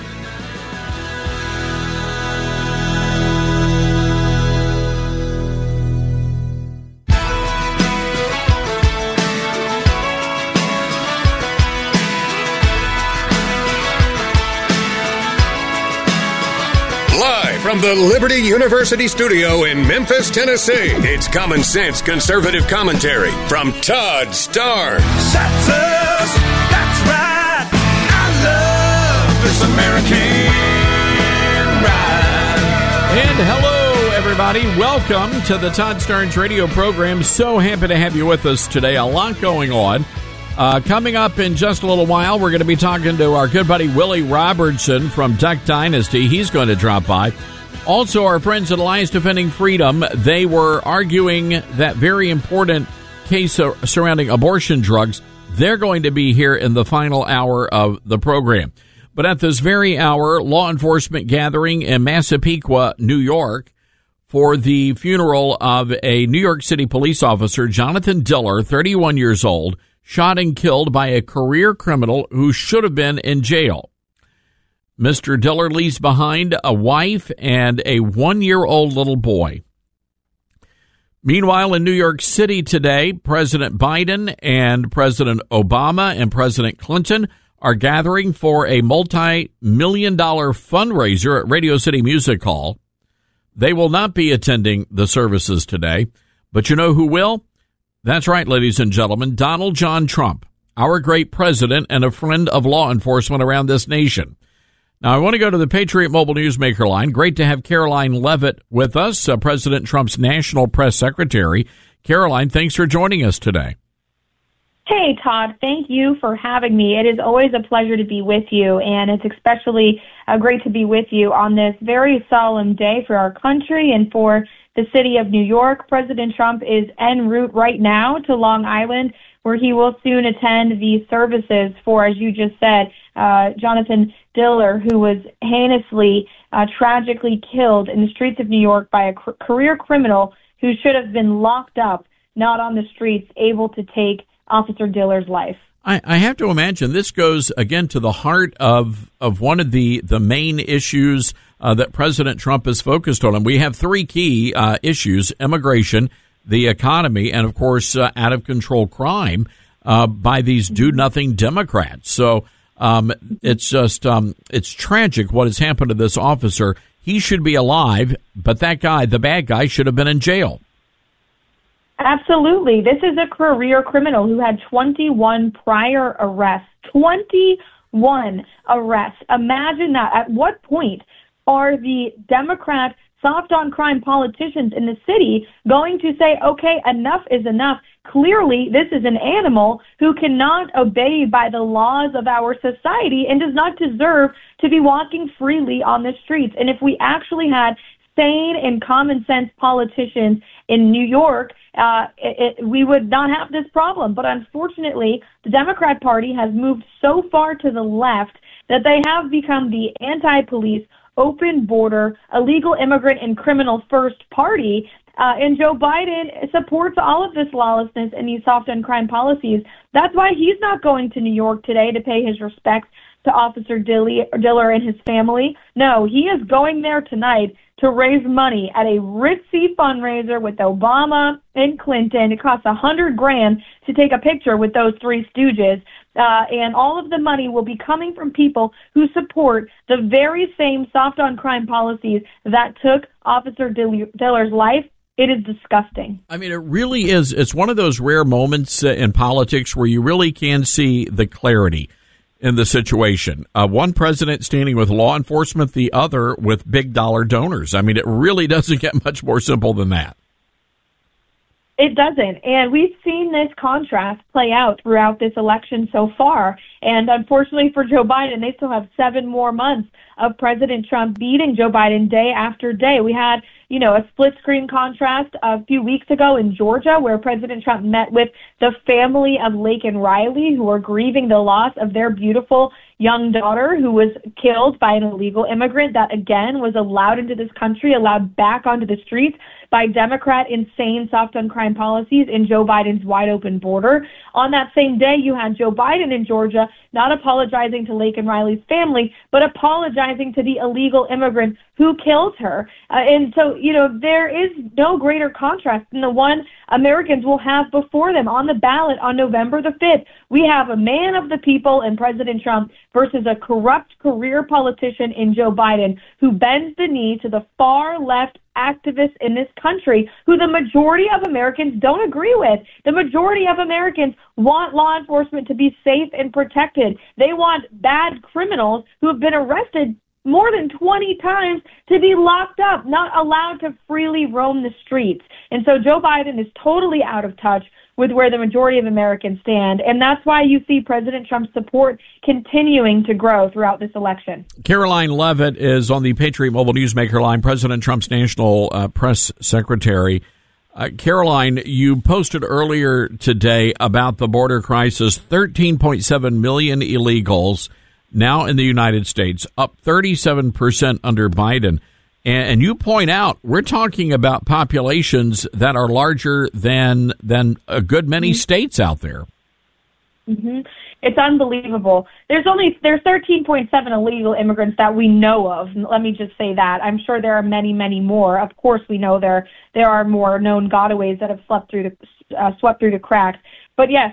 From the Liberty University studio in Memphis, Tennessee, it's Common Sense Conservative Commentary from Todd Starnes. That's us. That's right. I love this American ride. And hello, everybody. Welcome to the Todd Starnes radio program. So happy to have you with us today. A lot going on. Coming up in just a little while, we're going to be talking to our good buddy Willie Robertson from Duck Dynasty. He's going to drop by. Also, our friends at Alliance Defending Freedom, they were arguing that very important case surrounding abortion drugs. They're going to be here in the final hour of the program. But at this very hour, law enforcement gathering in Massapequa, New York, for the funeral of a New York City police officer, Jonathan Diller, 31 years old, shot and killed by a career criminal who should have been in jail. Mr. Diller leaves behind a wife and a 1-year-old little boy. Meanwhile, in New York City today, President Biden and President Obama and President Clinton are gathering for a multi-million-dollar fundraiser at Radio City Music Hall. They will not be attending the services today, but you know who will? That's right, ladies and gentlemen, Donald John Trump, our great president and a friend of law enforcement around this nation. Now, I want to go to the Patriot Mobile Newsmaker line. Great to have Caroline Levitt with us, President Trump's national press secretary. Caroline, thanks for joining us today. Hey, Todd. Thank you for having me. It is always a pleasure to be with you, and it's especially great to be with you on this very solemn day for our country and for the city of New York. President Trump is en route right now to Long Island, where he will soon attend the services for, as you just said, Jonathan Diller, who was heinously, tragically killed in the streets of New York by a career criminal who should have been locked up, not on the streets, able to take Officer Diller's life. I have to imagine this goes, again, to the heart of one of the main issues that President Trump is focused on. And we have 3 key issues: immigration, the economy, and, of course, out-of-control crime by these do-nothing Democrats. So it's just it's tragic what has happened to this officer. He should be alive, but that guy, the bad guy, should have been in jail. Absolutely. This is a career criminal who had 21 prior arrests. 21 arrests. Imagine that. At what point are the Democrat soft-on-crime politicians in the city going to say, okay, enough is enough? Clearly, this is an animal who cannot obey by the laws of our society and does not deserve to be walking freely on the streets. And if we actually had sane and common sense politicians in New York, we would not have this problem. But unfortunately, the Democrat Party has moved so far to the left that they have become the anti-police, open border, illegal immigrant and criminal first party. And Joe Biden supports all of this lawlessness and these soft on crime policies. That's why he's not going to New York today to pay his respects to Officer Diller and his family. No, he is going there tonight to raise money at a ritzy fundraiser with Obama and Clinton. It costs $100,000 to take a picture with those three stooges. And all of the money will be coming from people who support the very same soft on crime policies that took Officer Diller's life. It is disgusting. I mean, it really is. It's one of those rare moments in politics where you really can see the clarity in the situation. One president standing with law enforcement, the other with big dollar donors. I mean, it really doesn't get much more simple than that. It doesn't. And we've seen this contrast play out throughout this election so far. And unfortunately for Joe Biden, they still have 7 more months of President Trump beating Joe Biden day after day. We had, a split screen contrast a few weeks ago in Georgia where President Trump met with the family of Laken Riley, who are grieving the loss of their beautiful young daughter who was killed by an illegal immigrant that, again, was allowed into this country, allowed back onto the streets by Democrat insane soft on crime policies in Joe Biden's wide open border. On that same day, you had Joe Biden in Georgia not apologizing to Laken Riley's family, but apologizing to the illegal immigrant who killed her. And so, there is no greater contrast than the one Americans will have before them on the ballot on November the 5th. We have a man of the people in President Trump versus a corrupt career politician in Joe Biden who bends the knee to the far left activists in this country who the majority of Americans don't agree with. The majority of Americans want law enforcement to be safe and protected. They want bad criminals who have been arrested more than 20 times to be locked up, not allowed to freely roam the streets. And so Joe Biden is totally out of touch with where the majority of Americans stand. And that's why you see President Trump's support continuing to grow throughout this election. Karoline Leavitt is on the Patriot Mobile Newsmaker line, President Trump's national press secretary. Karoline, you posted earlier today about the border crisis, 13.7 million illegals now in the United States, up 37% under Biden. And you point out we're talking about populations that are larger than a good many states out there. Mm-hmm. It's unbelievable. There's 13.7 illegal immigrants that we know of. Let me just say that. I'm sure there are many, many more. Of course, we know there are more known gotaways that have swept through the cracks. But yes,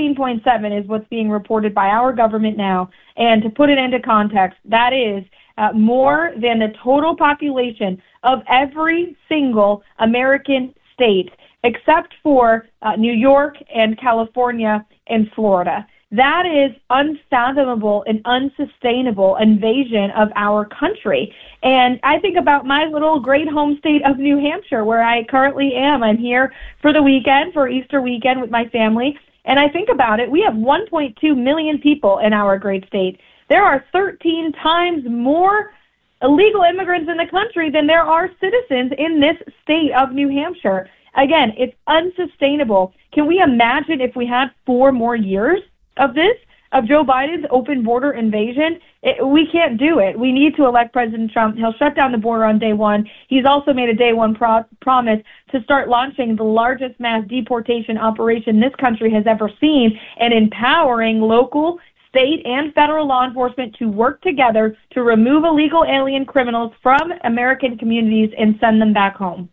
13.7 is what's being reported by our government now. And to put it into context, that is more than the total population of every single American state, except for New York and California and Florida. That is unfathomable and unsustainable invasion of our country. And I think about my little great home state of New Hampshire, where I currently am. I'm here for the weekend, for Easter weekend with my family. And I think about it, we have 1.2 million people in our great state. There are 13 times more illegal immigrants in the country than there are citizens in this state of New Hampshire. Again, it's unsustainable. Can we imagine if we had 4 more years of this, of Joe Biden's open border invasion? We can't do it. We need to elect President Trump. He'll shut down the border on day one. He's also made a day one promise to start launching the largest mass deportation operation this country has ever seen and empowering local, state, and federal law enforcement to work together to remove illegal alien criminals from American communities and send them back home.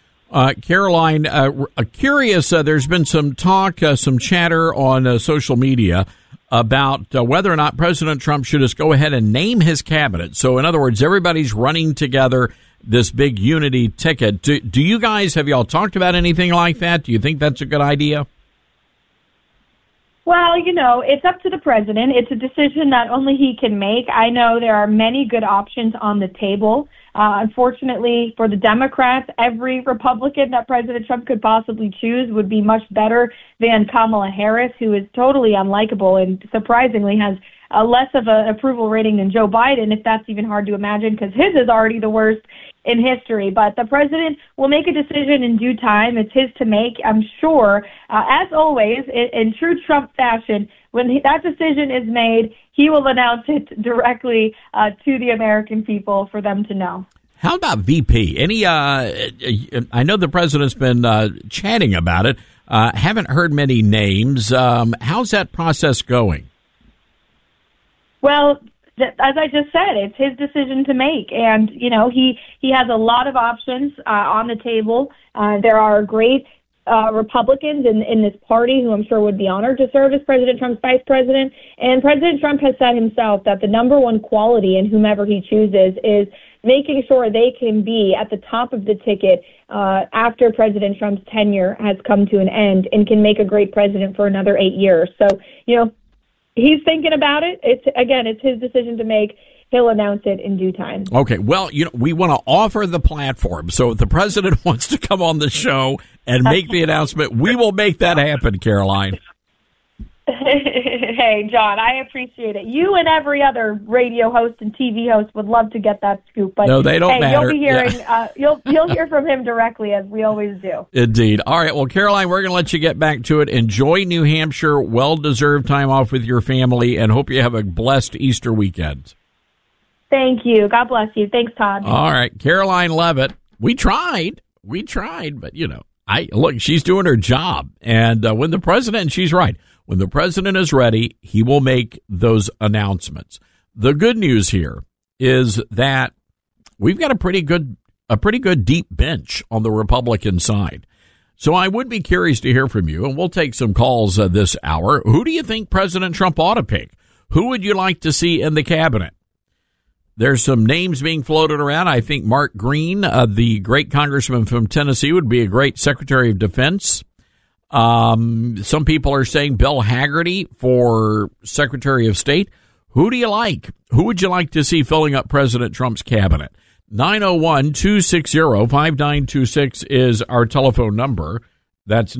Karoline, curious, there's been some talk, some chatter on social media about whether or not President Trump should just go ahead and name his cabinet. So, in other words, everybody's running together this big unity ticket. Do you guys, have y'all talked about anything like that? Do you think that's a good idea? Well, it's up to the president. It's a decision that only he can make. I know there are many good options on the table. Unfortunately, for the Democrats, every Republican that President Trump could possibly choose would be much better than Kamala Harris, who is totally unlikable and surprisingly has less of an approval rating than Joe Biden, if that's even hard to imagine, because his is already the worst in history. But the president will make a decision in due time. It's his to make, I'm sure. As always, in true Trump fashion, when that decision is made, he will announce it directly to the American people for them to know. How about VP? I know the president's been chatting about it. Haven't heard many names. How's that process going? Well, as I just said, it's his decision to make. And, you know, he has a lot of options on the table. There are great Republicans in this party who I'm sure would be honored to serve as President Trump's vice president. And President Trump has said himself that the number one quality in whomever he chooses is making sure they can be at the top of the ticket after President Trump's tenure has come to an end and can make a great president for another 8 years. So, you know, he's thinking about it. It's his decision to make. He'll announce it in due time. Okay. Well, you know, we want to offer the platform. So if the president wants to come on the show and make the announcement, we will make that happen, Caroline. Hey, John, I appreciate it. You and every other radio host and TV host would love to get that scoop. But no, they don't matter. You'll be hearing, you'll hear from him directly, as we always do. Indeed. All right. Well, Caroline, we're going to let you get back to it. Enjoy New Hampshire. Well-deserved time off with your family, and hope you have a blessed Easter weekend. Thank you. God bless you. Thanks, Todd. All right. Caroline Levitt. We tried, but, you know, look, she's doing her job. And when the president, she's right, when the president is ready, he will make those announcements. The good news here is that we've got a pretty good deep bench on the Republican side. So I would be curious to hear from you, and we'll take some calls this hour. Who do you think President Trump ought to pick? Who would you like to see in the cabinet? There's some names being floated around. I think Mark Green, the great congressman from Tennessee, would be a great Secretary of Defense. Some people are saying Bill Hagerty for Secretary of State. Who do you like? Who would you like to see filling up President Trump's cabinet? 901-260-5926 is our telephone number. That's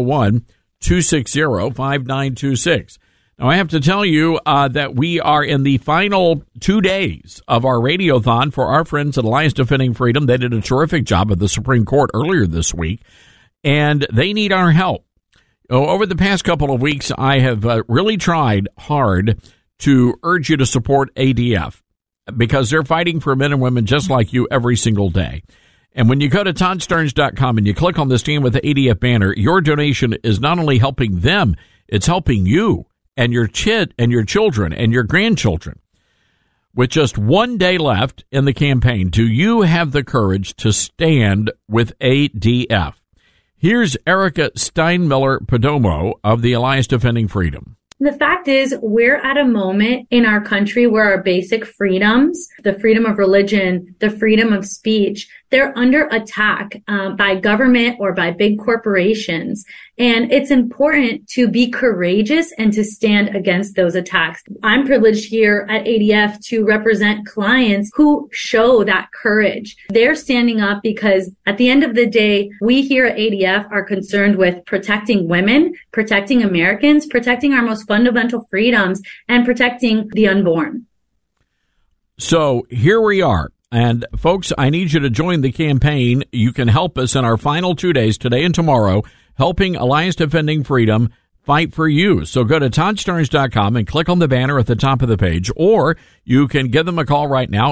901-260-5926. Now, I have to tell you that we are in the final 2 days of our radiothon for our friends at Alliance Defending Freedom. They did a terrific job at the Supreme Court earlier this week, and they need our help. Over the past couple of weeks, I have really tried hard to urge you to support ADF because they're fighting for men and women just like you every single day. And when you go to ToddStarnes.com and you click on the Stand with the ADF banner, your donation is not only helping them, it's helping you and your children and your grandchildren. With just 1 day left in the campaign, do you have the courage to stand with ADF? Here's Erica Steinmiller-Perdomo of the Alliance Defending Freedom. The fact is, we're at a moment in our country where our basic freedoms, the freedom of religion, the freedom of speech, they're under attack by government or by big corporations. And it's important to be courageous and to stand against those attacks. I'm privileged here at ADF to represent clients who show that courage. They're standing up because at the end of the day, we here at ADF are concerned with protecting women, protecting Americans, protecting our most fundamental freedoms, and protecting the unborn. So here we are. And folks, I need you to join the campaign. You can help us in our final 2 days, today and tomorrow, helping Alliance Defending Freedom fight for you. So go to ToddStarnes.com and click on the banner at the top of the page, or you can give them a call right now,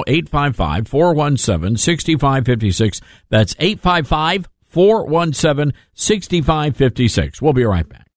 855-417-6556. That's 855-417-6556. We'll be right back.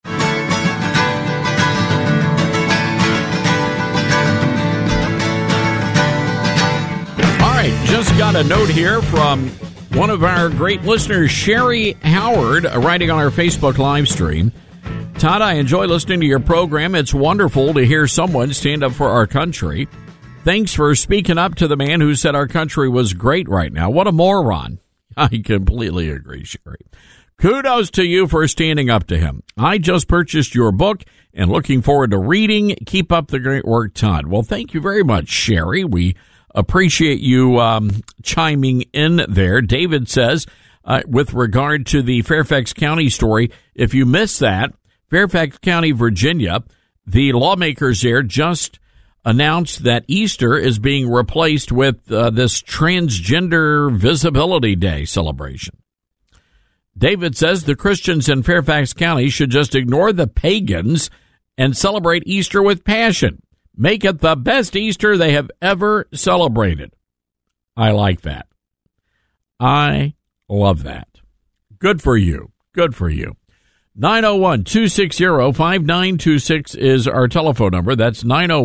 Just got a note here from one of our great listeners, Sherry Howard, writing on our Facebook live stream. Todd, I enjoy listening to your program. It's wonderful to hear someone stand up for our country. Thanks for speaking up to the man who said our country was great right now. What a moron. I completely agree, Sherry. Kudos to you for standing up to him. I just purchased your book and looking forward to reading. Keep up the great work, Todd. Well, thank you very much, Sherry. We appreciate you chiming in there. David says, with regard to the Fairfax County story, if you missed that, Fairfax County, Virginia, the lawmakers there just announced that Easter is being replaced with this Transgender Visibility Day celebration. David says the Christians in Fairfax County should just ignore the pagans and celebrate Easter with passion. Make it the best Easter they have ever celebrated. I like that. I love that. Good for you. Good for you. 901-260-5926 is our telephone number. That's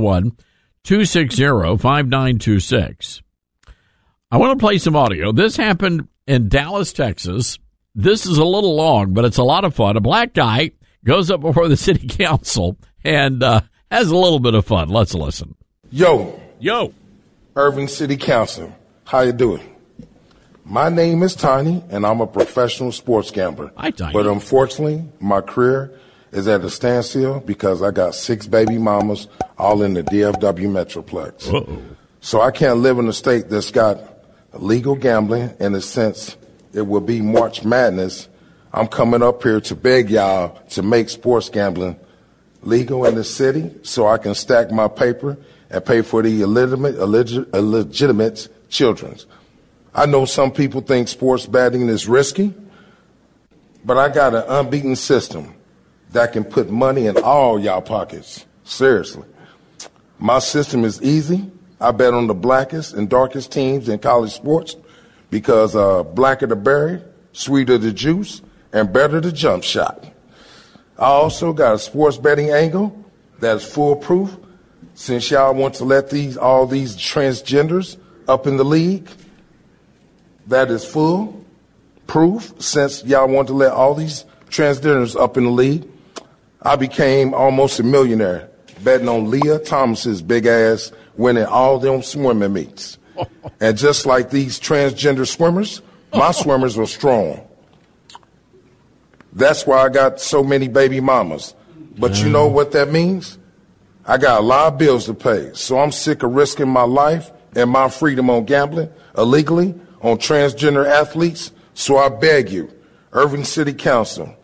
901-260-5926. I want to play some audio. This happened in Dallas, Texas. This is a little long, but it's a lot of fun. A black guy goes up before the city council and has a little bit of fun. Let's listen. Yo. Irving City Council. How you doing? My name is Tiny, and I'm a professional sports gambler. Hi, Tiny. But unfortunately, my career is at a standstill because I got 6 baby mamas all in the DFW Metroplex. Uh-oh. So I can't live in a state that's got illegal gambling. In a sense, it will be March Madness. I'm coming up here to beg y'all to make sports gambling legal in the city so I can stack my paper and pay for the illegitimate children. I know some people think sports betting is risky, but I got an unbeaten system that can put money in all y'all pockets. Seriously. My system is easy. I bet on the blackest and darkest teams in college sports because blacker the berry, sweeter the juice, and better the jump shot. I also got a sports betting angle that is foolproof since y'all want to let all these transgenders up in the league. That is full proof since y'all want to let all these transgenders up in the league. I became almost a millionaire betting on Leah Thomas's big ass winning all them swimming meets. And just like these transgender swimmers, my swimmers are strong. That's why I got so many baby mamas. But you know what that means? I got a lot of bills to pay. So I'm sick of risking my life and my freedom on gambling illegally on transgender athletes. So I beg you, Irving City Council,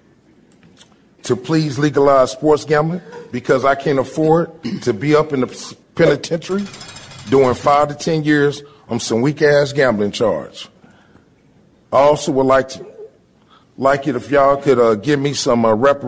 to please legalize sports gambling because I can't afford to be up in the penitentiary doing 5 to 10 years on some weak-ass gambling charge. I also would like it if y'all could give me some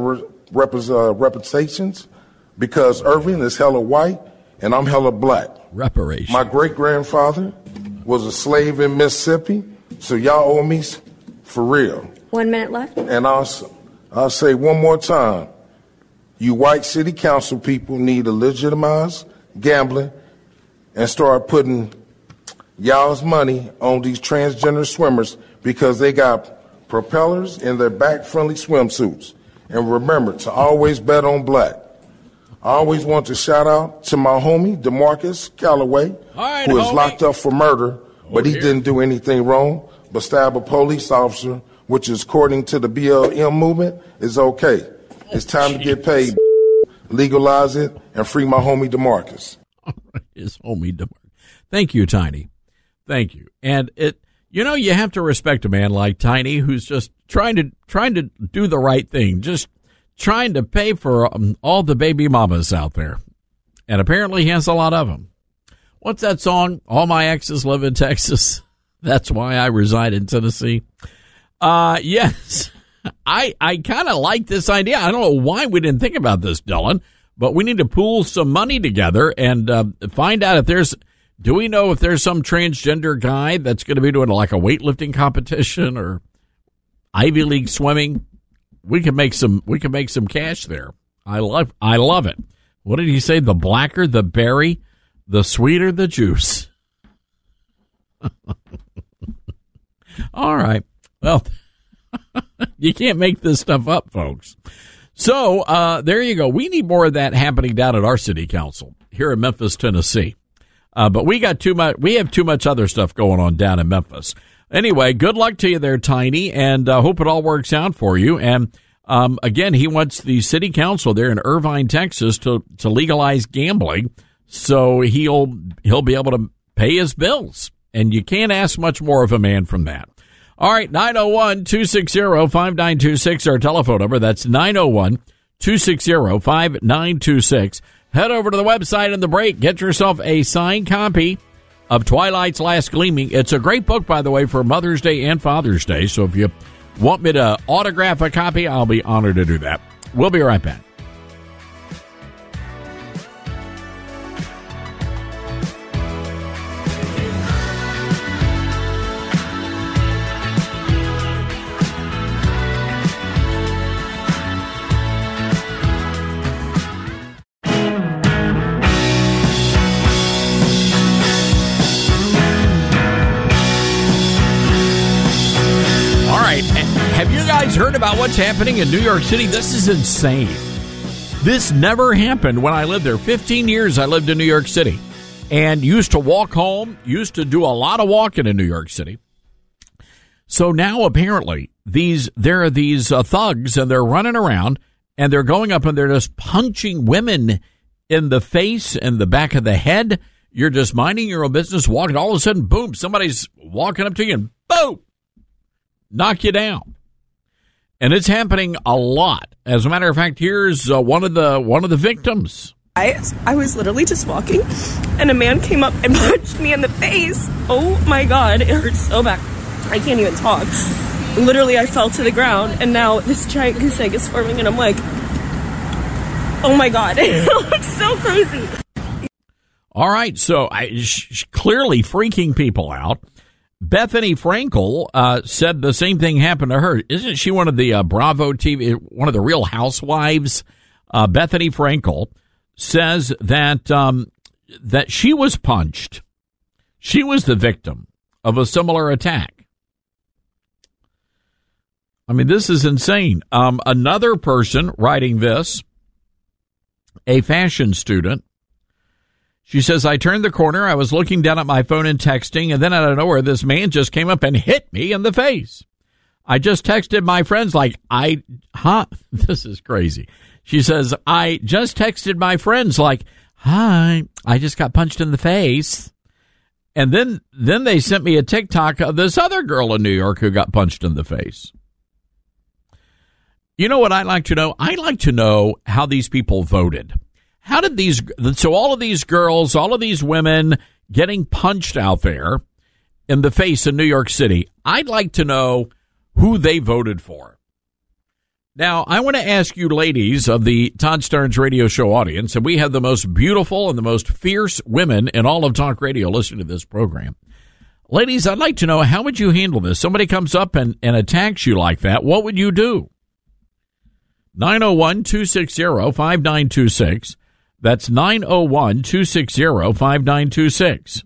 reputations because Irving is hella white and I'm hella black. Reparation. My great-grandfather was a slave in Mississippi, so y'all owe me for real. 1 minute left. And I'll say one more time, you white city council people need to legitimize gambling and start putting y'all's money on these transgender swimmers because they got propellers in their back-friendly swimsuits. And remember to always bet on black. I always want to shout out to my homie, DeMarcus Calloway, who is locked up for murder, but he didn't do anything wrong, but stab a police officer, which is according to the BLM movement, is okay. It's time to get paid, legalize it, and free my homie DeMarcus. His homie DeMarcus. Thank you, Tiny. Thank you. And you have to respect a man like Tiny who's just trying to do the right thing, just trying to pay for all the baby mamas out there. And apparently he has a lot of them. What's that song? All my exes live in Texas. That's why I reside in Tennessee. Yes, I kind of like this idea. I don't know why we didn't think about this, Dylan, but we need to pool some money together and find out do we know if there's some transgender guy that's going to be doing like a weightlifting competition or Ivy League swimming? We can make some cash there. I love it. What did he say? The blacker the berry, the sweeter the juice. All right. Well, you can't make this stuff up, folks. So there you go. We need more of that happening down at our city council here in Memphis, Tennessee. But we have too much other stuff going on down in Memphis. Anyway, good luck to you there, Tiny, and hope it all works out for you. And again, he wants the city council there in Irvine, Texas, to legalize gambling, so he'll be able to pay his bills. And you can't ask much more of a man from that. All right, 901-260-5926, our telephone number. That's 901-260-5926. 260-5926. Head over to the website in the break. Get yourself a signed copy of Twilight's Last Gleaming. It's a great book, by the way, for Mother's Day and Father's Day. So if you want me to autograph a copy, I'll be honored to do that. We'll be right back. Heard about what's happening in New York City? This is insane. This never happened when I lived there. 15 years I lived in New York City and used to walk home, used to do a lot of walking in New York City. So now apparently there are these thugs, and they're running around and they're going up and they're just punching women in the face and the back of the head. You're just minding your own business, walking. All of a sudden, boom, somebody's walking up to you and boom, knock you down. And it's happening a lot. As a matter of fact, here's one of the victims. I was literally just walking, and a man came up and punched me in the face. Oh, my God. It hurts so bad. I can't even talk. Literally, I fell to the ground, and now this giant goose egg is forming, and I'm like, oh, my God. It looks so crazy. All right, so clearly freaking people out. Bethany Frankel said the same thing happened to her. Isn't she one of the Bravo TV, one of the Real Housewives? Bethany Frankel says that that she was punched. She was the victim of a similar attack. I mean, this is insane. Another person writing this, a fashion student, she says, I turned the corner, I was looking down at my phone and texting, and then out of nowhere, this man just came up and hit me in the face. I just texted my friends like, this is crazy. She says, I just texted my friends like, hi, I just got punched in the face. And then they sent me a TikTok of this other girl in New York who got punched in the face. You know what I'd like to know? I'd like to know how these people voted. How did all of these girls, all of these women getting punched out there in the face in New York City, I'd like to know who they voted for. Now, I want to ask you ladies of the Todd Starnes radio show audience, and we have the most beautiful and the most fierce women in all of talk radio listening to this program. Ladies, I'd like to know, how would you handle this? Somebody comes up and attacks you like that. What would you do? 901-260-5926. That's 901-260-5926.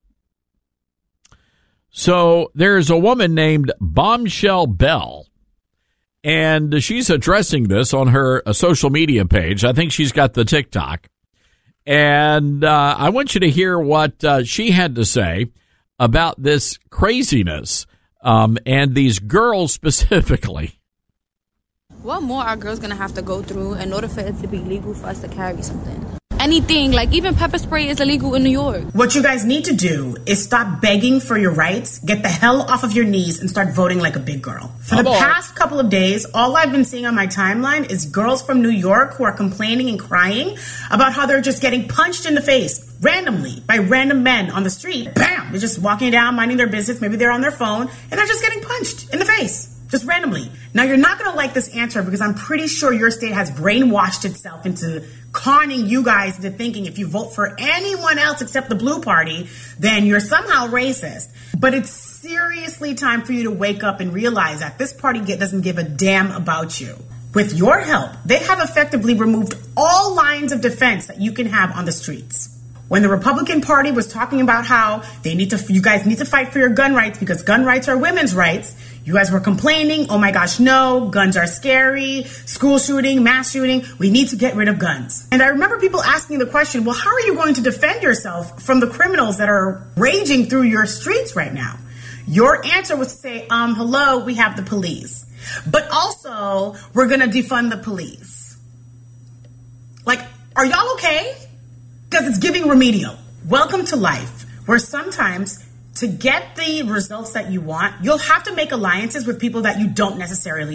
So there's a woman named Bombshell Bell, and she's addressing this on her social media page. I think she's got the TikTok. And I want you to hear what she had to say about this craziness and these girls specifically. What more are girls going to have to go through in order for it to be legal for us to carry something? Anything, like even pepper spray is illegal in New York. What you guys need to do is stop begging for your rights, get the hell off of your knees, and start voting like a big girl. For the past couple of days, all I've been seeing on my timeline is girls from New York who are complaining and crying about how they're just getting punched in the face randomly by random men on the street. Bam! They're just walking down, minding their business. Maybe they're on their phone, and they're just getting punched in the face. Just randomly. Now, you're not going to like this answer because I'm pretty sure your state has brainwashed itself into conning you guys into thinking if you vote for anyone else except the blue party, then you're somehow racist. But it's seriously time for you to wake up and realize that this party doesn't give a damn about you. With your help, they have effectively removed all lines of defense that you can have on the streets. When the Republican Party was talking about how you guys need to fight for your gun rights because gun rights are women's rights, you guys were complaining, oh my gosh, no, guns are scary, school shooting, mass shooting, we need to get rid of guns. And I remember people asking the question, well, how are you going to defend yourself from the criminals that are raging through your streets right now? Your answer was to say, hello, we have the police. But also, we're going to defund the police. Like, are y'all okay? Because it's giving remedial. Welcome to life, where sometimes to get the results that you want, you'll have to make alliances with people that you don't necessarily like.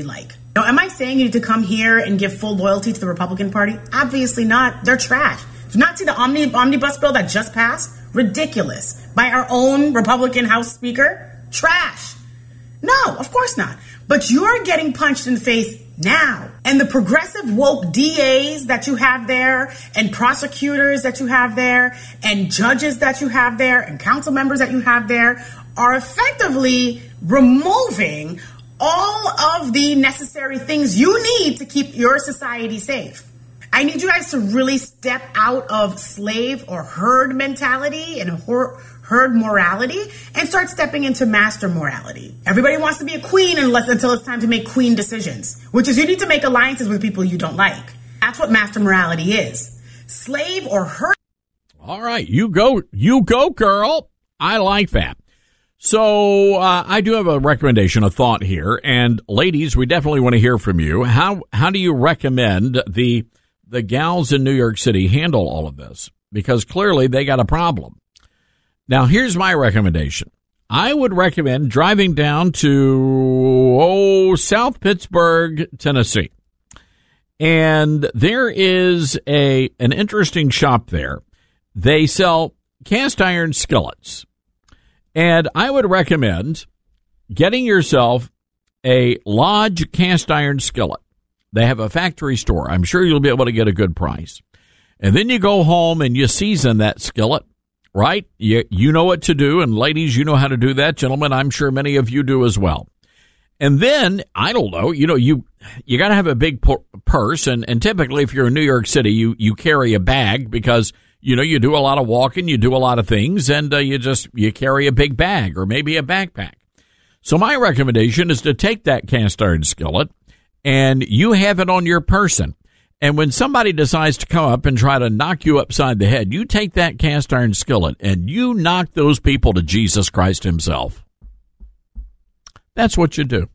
Now, am I saying you need to come here and give full loyalty to the Republican Party? Obviously not. They're trash. Do you not see the omnibus bill that just passed? Ridiculous. By our own Republican House Speaker? Trash. No, of course not. But you're getting punched in the face now. And the progressive woke DAs that you have there, and prosecutors that you have there, and judges that you have there, and council members that you have there are effectively removing all of the necessary things you need to keep your society safe. I need you guys to really step out of slave or herd mentality and herd morality and start stepping into master morality. Everybody wants to be a queen until it's time to make queen decisions, which is you need to make alliances with people you don't like. That's what master morality is. Slave or herd. All right, you go, girl. I like that. So I do have a recommendation, a thought here, and ladies, we definitely want to hear from you. How do you recommend the gals in New York City handle all of this? Because clearly they got a problem. Now, here's my recommendation. I would recommend driving down to South Pittsburgh, Tennessee, and there is an interesting shop there. They sell cast iron skillets. And I would recommend getting yourself a Lodge cast iron skillet. They have a factory store. I'm sure you'll be able to get a good price. And then you go home and you season that skillet, right? You know what to do. And ladies, you know how to do that. Gentlemen, I'm sure many of you do as well. And then, I don't know, you got to have a big purse. And typically, if you're in New York City, you carry a bag because you do a lot of walking, you do a lot of things, and you carry a big bag or maybe a backpack. So my recommendation is to take that cast iron skillet and you have it on your person. And when somebody decides to come up and try to knock you upside the head, you take that cast iron skillet and you knock those people to Jesus Christ himself. That's what you do.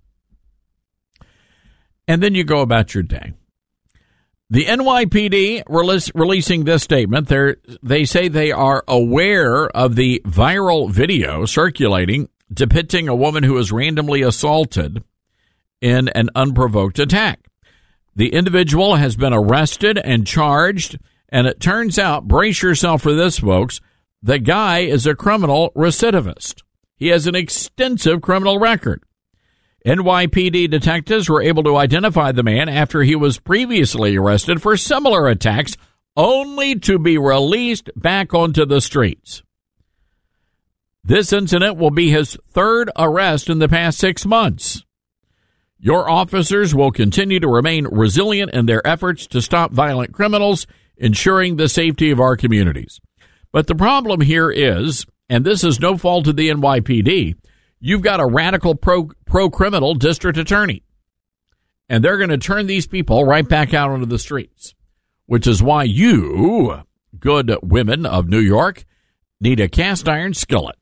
And then you go about your day. The NYPD releasing this statement. They say they are aware of the viral video circulating depicting a woman who was randomly assaulted in an unprovoked attack. The individual has been arrested and charged, and it turns out, brace yourself for this, folks, the guy is a criminal recidivist. He has an extensive criminal record. NYPD detectives were able to identify the man after he was previously arrested for similar attacks, only to be released back onto the streets. This incident will be his third arrest in the past 6 months. Your officers will continue to remain resilient in their efforts to stop violent criminals, ensuring the safety of our communities. But the problem here is, and this is no fault of the NYPD, you've got a radical pro-criminal district attorney, and they're going to turn these people right back out onto the streets, which is why you, good women of New York, need a cast iron skillet.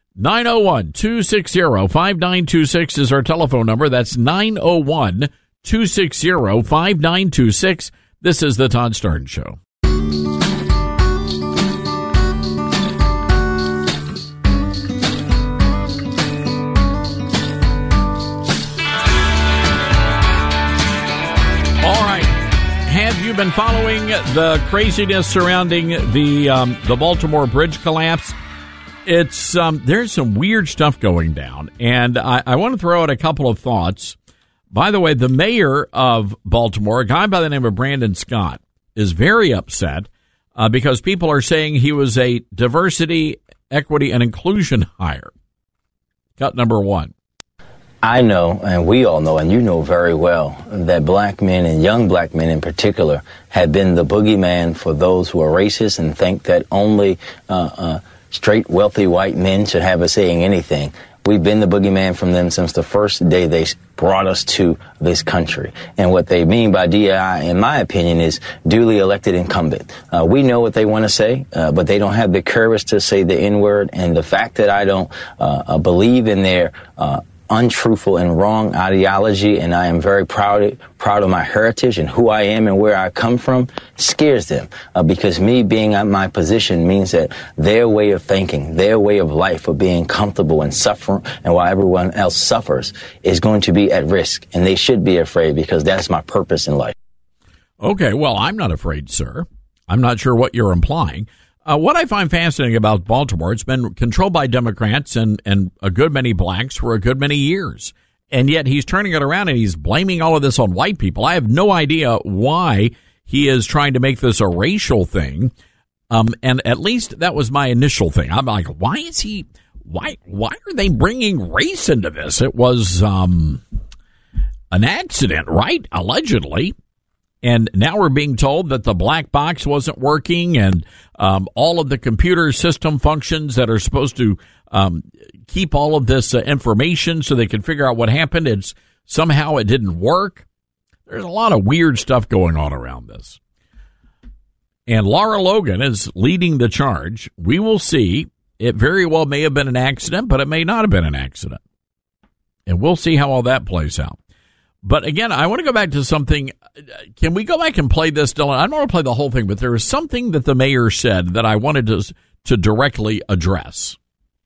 901-260-5926 is our telephone number. That's 901-260-5926. This is the Todd Starnes Show. Have you been following the craziness surrounding the Baltimore bridge collapse? It's there's some weird stuff going down, and I want to throw out a couple of thoughts. By the way, the mayor of Baltimore, a guy by the name of Brandon Scott, is very upset because people are saying he was a diversity, equity, and inclusion hire. Cut number one. I know, and we all know, and you know very well, that black men and young black men in particular have been the boogeyman for those who are racist and think that only straight, wealthy white men should have a say in anything. We've been the boogeyman from them since the first day they brought us to this country. And what they mean by DEI, in my opinion, is duly elected incumbent. We know what they want to say, but they don't have the courage to say the N-word. And the fact that I don't believe in their untruthful and wrong ideology, and I am very proud of my heritage and who I am and where I come from, scares them. Because me being at my position means that their way of thinking, their way of life of being comfortable and suffering, and while everyone else suffers, is going to be at risk. And they should be afraid, because that's my purpose in life. Okay, well, I'm not afraid, sir. I'm not sure what you're implying. What I find fascinating about Baltimore, it's been controlled by Democrats and a good many blacks for a good many years. And yet he's turning it around and he's blaming all of this on white people. I have no idea why he is trying to make this a racial thing. And at least that was my initial thing. I'm like, why are they bringing race into this? It was an accident, right? Allegedly. And now we're being told that the black box wasn't working, and all of the computer system functions that are supposed to keep all of this information so they can figure out what happened, somehow it didn't work. There's a lot of weird stuff going on around this. And Lara Logan is leading the charge. We will see. It very well may have been an accident, but it may not have been an accident. And we'll see how all that plays out. But again, I want to go back to something. Can we go back and play this, Dylan? I don't want to play the whole thing, but there is something that the mayor said that I wanted to directly address.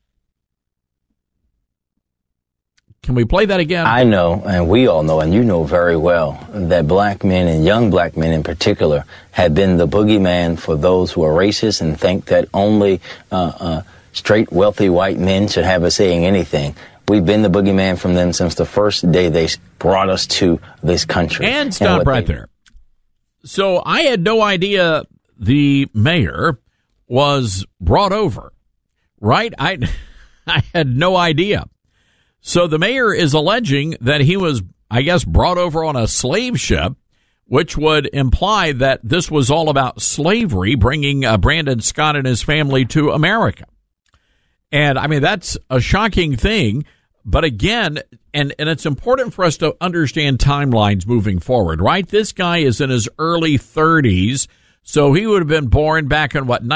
Can we play that again? I know, and we all know, and you know very well, that black men and young black men in particular have been the boogeyman for those who are racist and think that only straight, wealthy white men should have a say in anything. We've been the boogeyman from them since the first day they brought us to this country. And stop right there. So I had no idea the mayor was brought over, right? I had no idea. So the mayor is alleging that he was, I guess, brought over on a slave ship, which would imply that this was all about slavery, bringing Brandon Scott and his family to America. And, I mean, that's a shocking thing. But again, and it's important for us to understand timelines moving forward, right? This guy is in his early 30s, so he would have been born back in, in the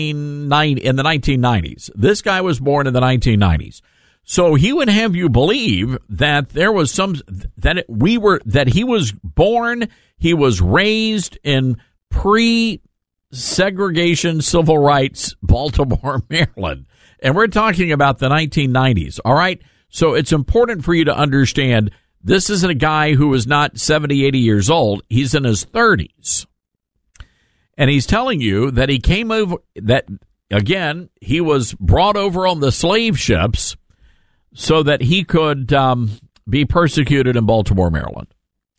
1990s. This guy was born in the 1990s. So he would have you believe that there was that he was born, he was raised in pre-segregation civil rights Baltimore, Maryland. And we're talking about the 1990s, all right? So it's important for you to understand this isn't a guy who is not 70, 80 years old. He's in his 30s. And he's telling you that he came over, that, again, he was brought over on the slave ships so that he could be persecuted in Baltimore, Maryland.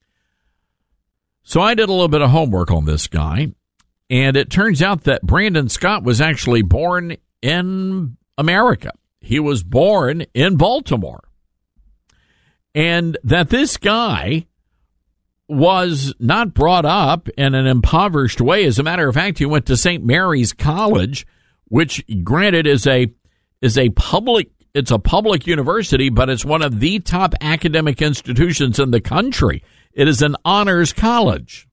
So I did a little bit of homework on this guy, and it turns out that Brandon Scott was actually born in America. He was born in Baltimore. And that this guy was not brought up in an impoverished way. As a matter of fact, he went to St. Mary's College, which, granted, is a public university, but it's one of the top academic institutions in the country. It is an honors college.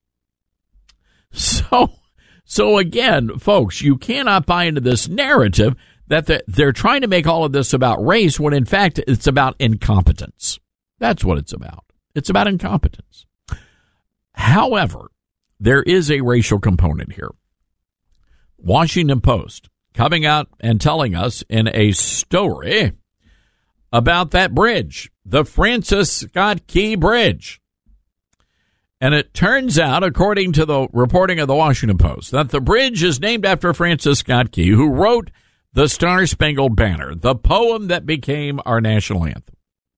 So again, folks, you cannot buy into this narrative that they're trying to make all of this about race when, in fact, it's about incompetence. That's what it's about. It's about incompetence. However, there is a racial component here. Washington Post coming out and telling us in a story about that bridge, the Francis Scott Key Bridge. And it turns out, according to the reporting of the Washington Post, that the bridge is named after Francis Scott Key, who wrote the Star-Spangled Banner, the poem that became our national anthem.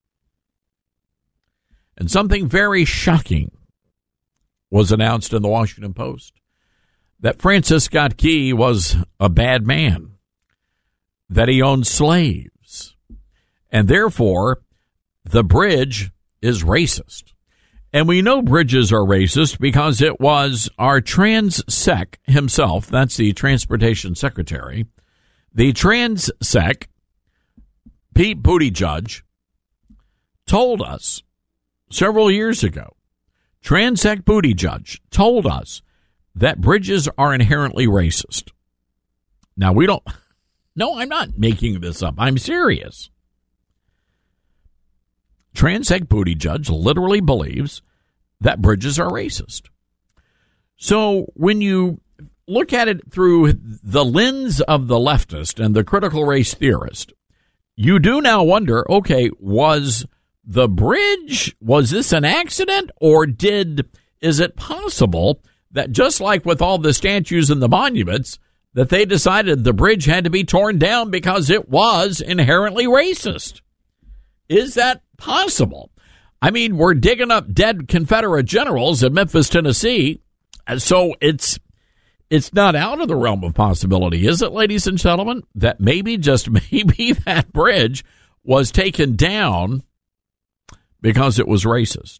And something very shocking was announced in the Washington Post, that Francis Scott Key was a bad man, that he owned slaves, and therefore the bridge is racist. And we know bridges are racist because it was our Transsec himself, that's the Transportation Secretary, the Transsec, Pete Buttigieg, told us several years ago, Transsec Buttigieg told us that bridges are inherently racist. Now, no, I'm not making this up. I'm serious. Transect Buttigieg literally believes that bridges are racist. So when you look at it through the lens of the leftist and the critical race theorist, you do now wonder, okay, was this an accident, or is it possible that just like with all the statues and the monuments, that they decided the bridge had to be torn down because it was inherently racist? Is that possible? I mean, we're digging up dead Confederate generals in Memphis, Tennessee, so it's not out of the realm of possibility, is it, ladies and gentlemen, that maybe, just maybe, that bridge was taken down because it was racist?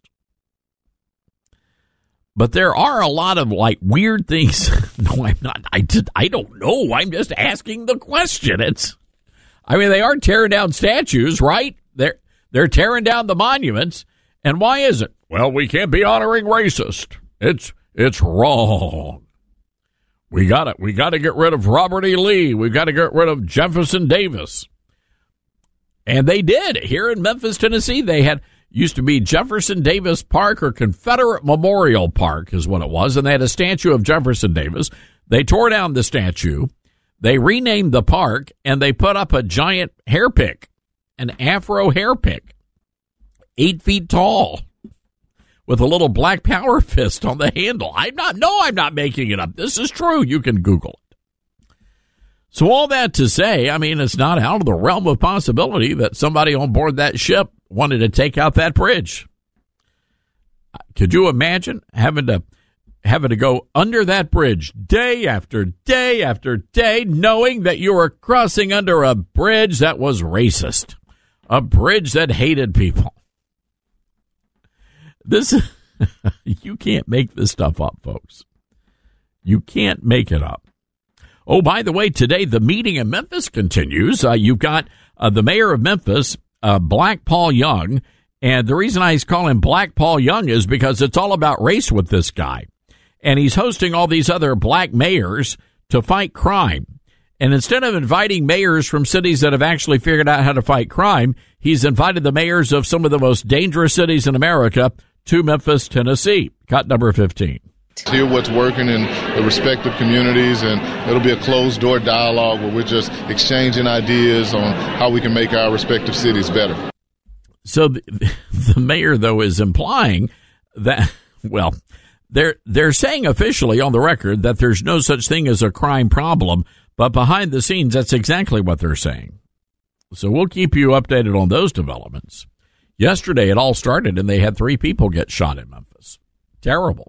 But there are a lot of like weird things. No, I'm not. I don't know. I'm just asking the question. They are tearing down statues, right? They're tearing down the monuments. And why is it? Well, we can't be honoring racist. It's wrong. We got to get rid of Robert E. Lee. We've got to get rid of Jefferson Davis. And they did. Here in Memphis, Tennessee, they used to be Jefferson Davis Park, or Confederate Memorial Park is what it was, and they had a statue of Jefferson Davis. They tore down the statue. They renamed the park, and they put up a giant hair pick, an afro hair pick, 8 feet tall, with a little black power fist on the handle. I'm not making it up. This is true. You can Google it. So all that to say, it's not out of the realm of possibility that somebody on board that ship wanted to take out that bridge. Could you imagine having to go under that bridge day after day after day, knowing that you were crossing under a bridge that was racist, a bridge that hated people? You can't make this stuff up, folks. You can't make it up. Oh, by the way, today the meeting in Memphis continues. You've got the mayor of Memphis, Black Paul Young, and the reason I call him Black Paul Young is because it's all about race with this guy. And he's hosting all these other black mayors to fight crime. And instead of inviting mayors from cities that have actually figured out how to fight crime, he's invited the mayors of some of the most dangerous cities in America to Memphis, Tennessee. Cut number 15. Hear what's working in the respective communities, and it'll be a closed-door dialogue where we're just exchanging ideas on how we can make our respective cities better. So the mayor, though, is implying that, well, they're saying officially on the record that there's no such thing as a crime problem, but behind the scenes, that's exactly what they're saying. So we'll keep you updated on those developments. Yesterday, it all started, and they had 3 people get shot in Memphis. Terrible.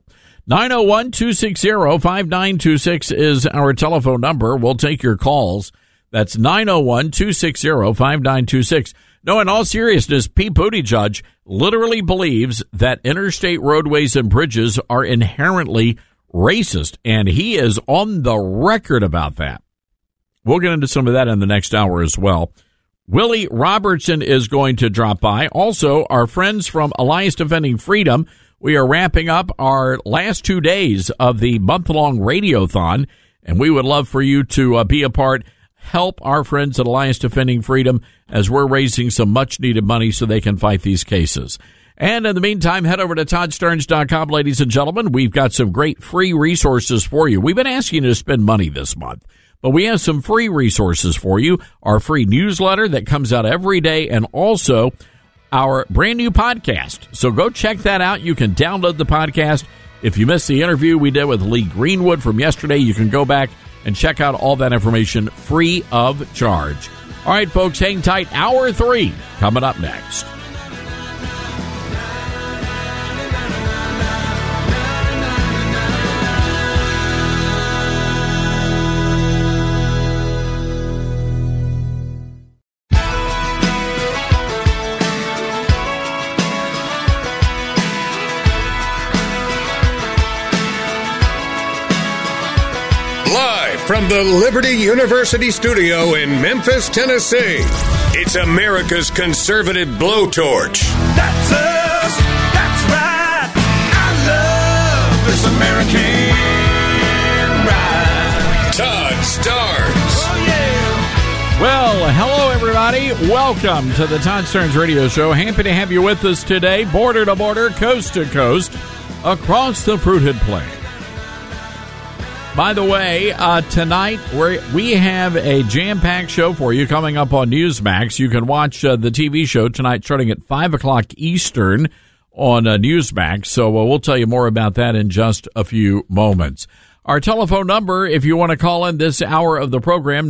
901-260-5926 is our telephone number. We'll take your calls. That's 901-260-5926. No, in all seriousness, Pete Buttigieg literally believes that interstate roadways and bridges are inherently racist, and he is on the record about that. We'll get into some of that in the next hour as well. Willie Robertson is going to drop by. Also, our friends from Alliance Defending Freedom. We are wrapping up our last 2 days of the month-long radiothon, and we would love for you to be a part, help our friends at Alliance Defending Freedom as we're raising some much-needed money so they can fight these cases. And in the meantime, head over to ToddStarnes.com, ladies and gentlemen. We've got some great free resources for you. We've been asking you to spend money this month, but we have some free resources for you. Our free newsletter that comes out every day, and also our brand new podcast. So go check that out. You can download the podcast. If you missed the interview we did with Lee Greenwood from yesterday, you can go back and check out all that information free of charge. All right, folks, hang tight. Hour 3 coming up next. From the Liberty University studio in Memphis, Tennessee, it's America's conservative blowtorch. That's us. That's right. I love this American ride. Todd Starnes. Well, hello, everybody. everybody. Welcome to the Todd Starnes Radio Show. Happy to have you with us today, border to border, coast to coast, across the Fruited Plain. By the way, tonight we have a jam-packed show for you coming up on Newsmax. You can watch the TV show tonight starting at 5 o'clock Eastern on Newsmax. So we'll tell you more about that in just a few moments. Our telephone number, if you want to call in this hour of the program,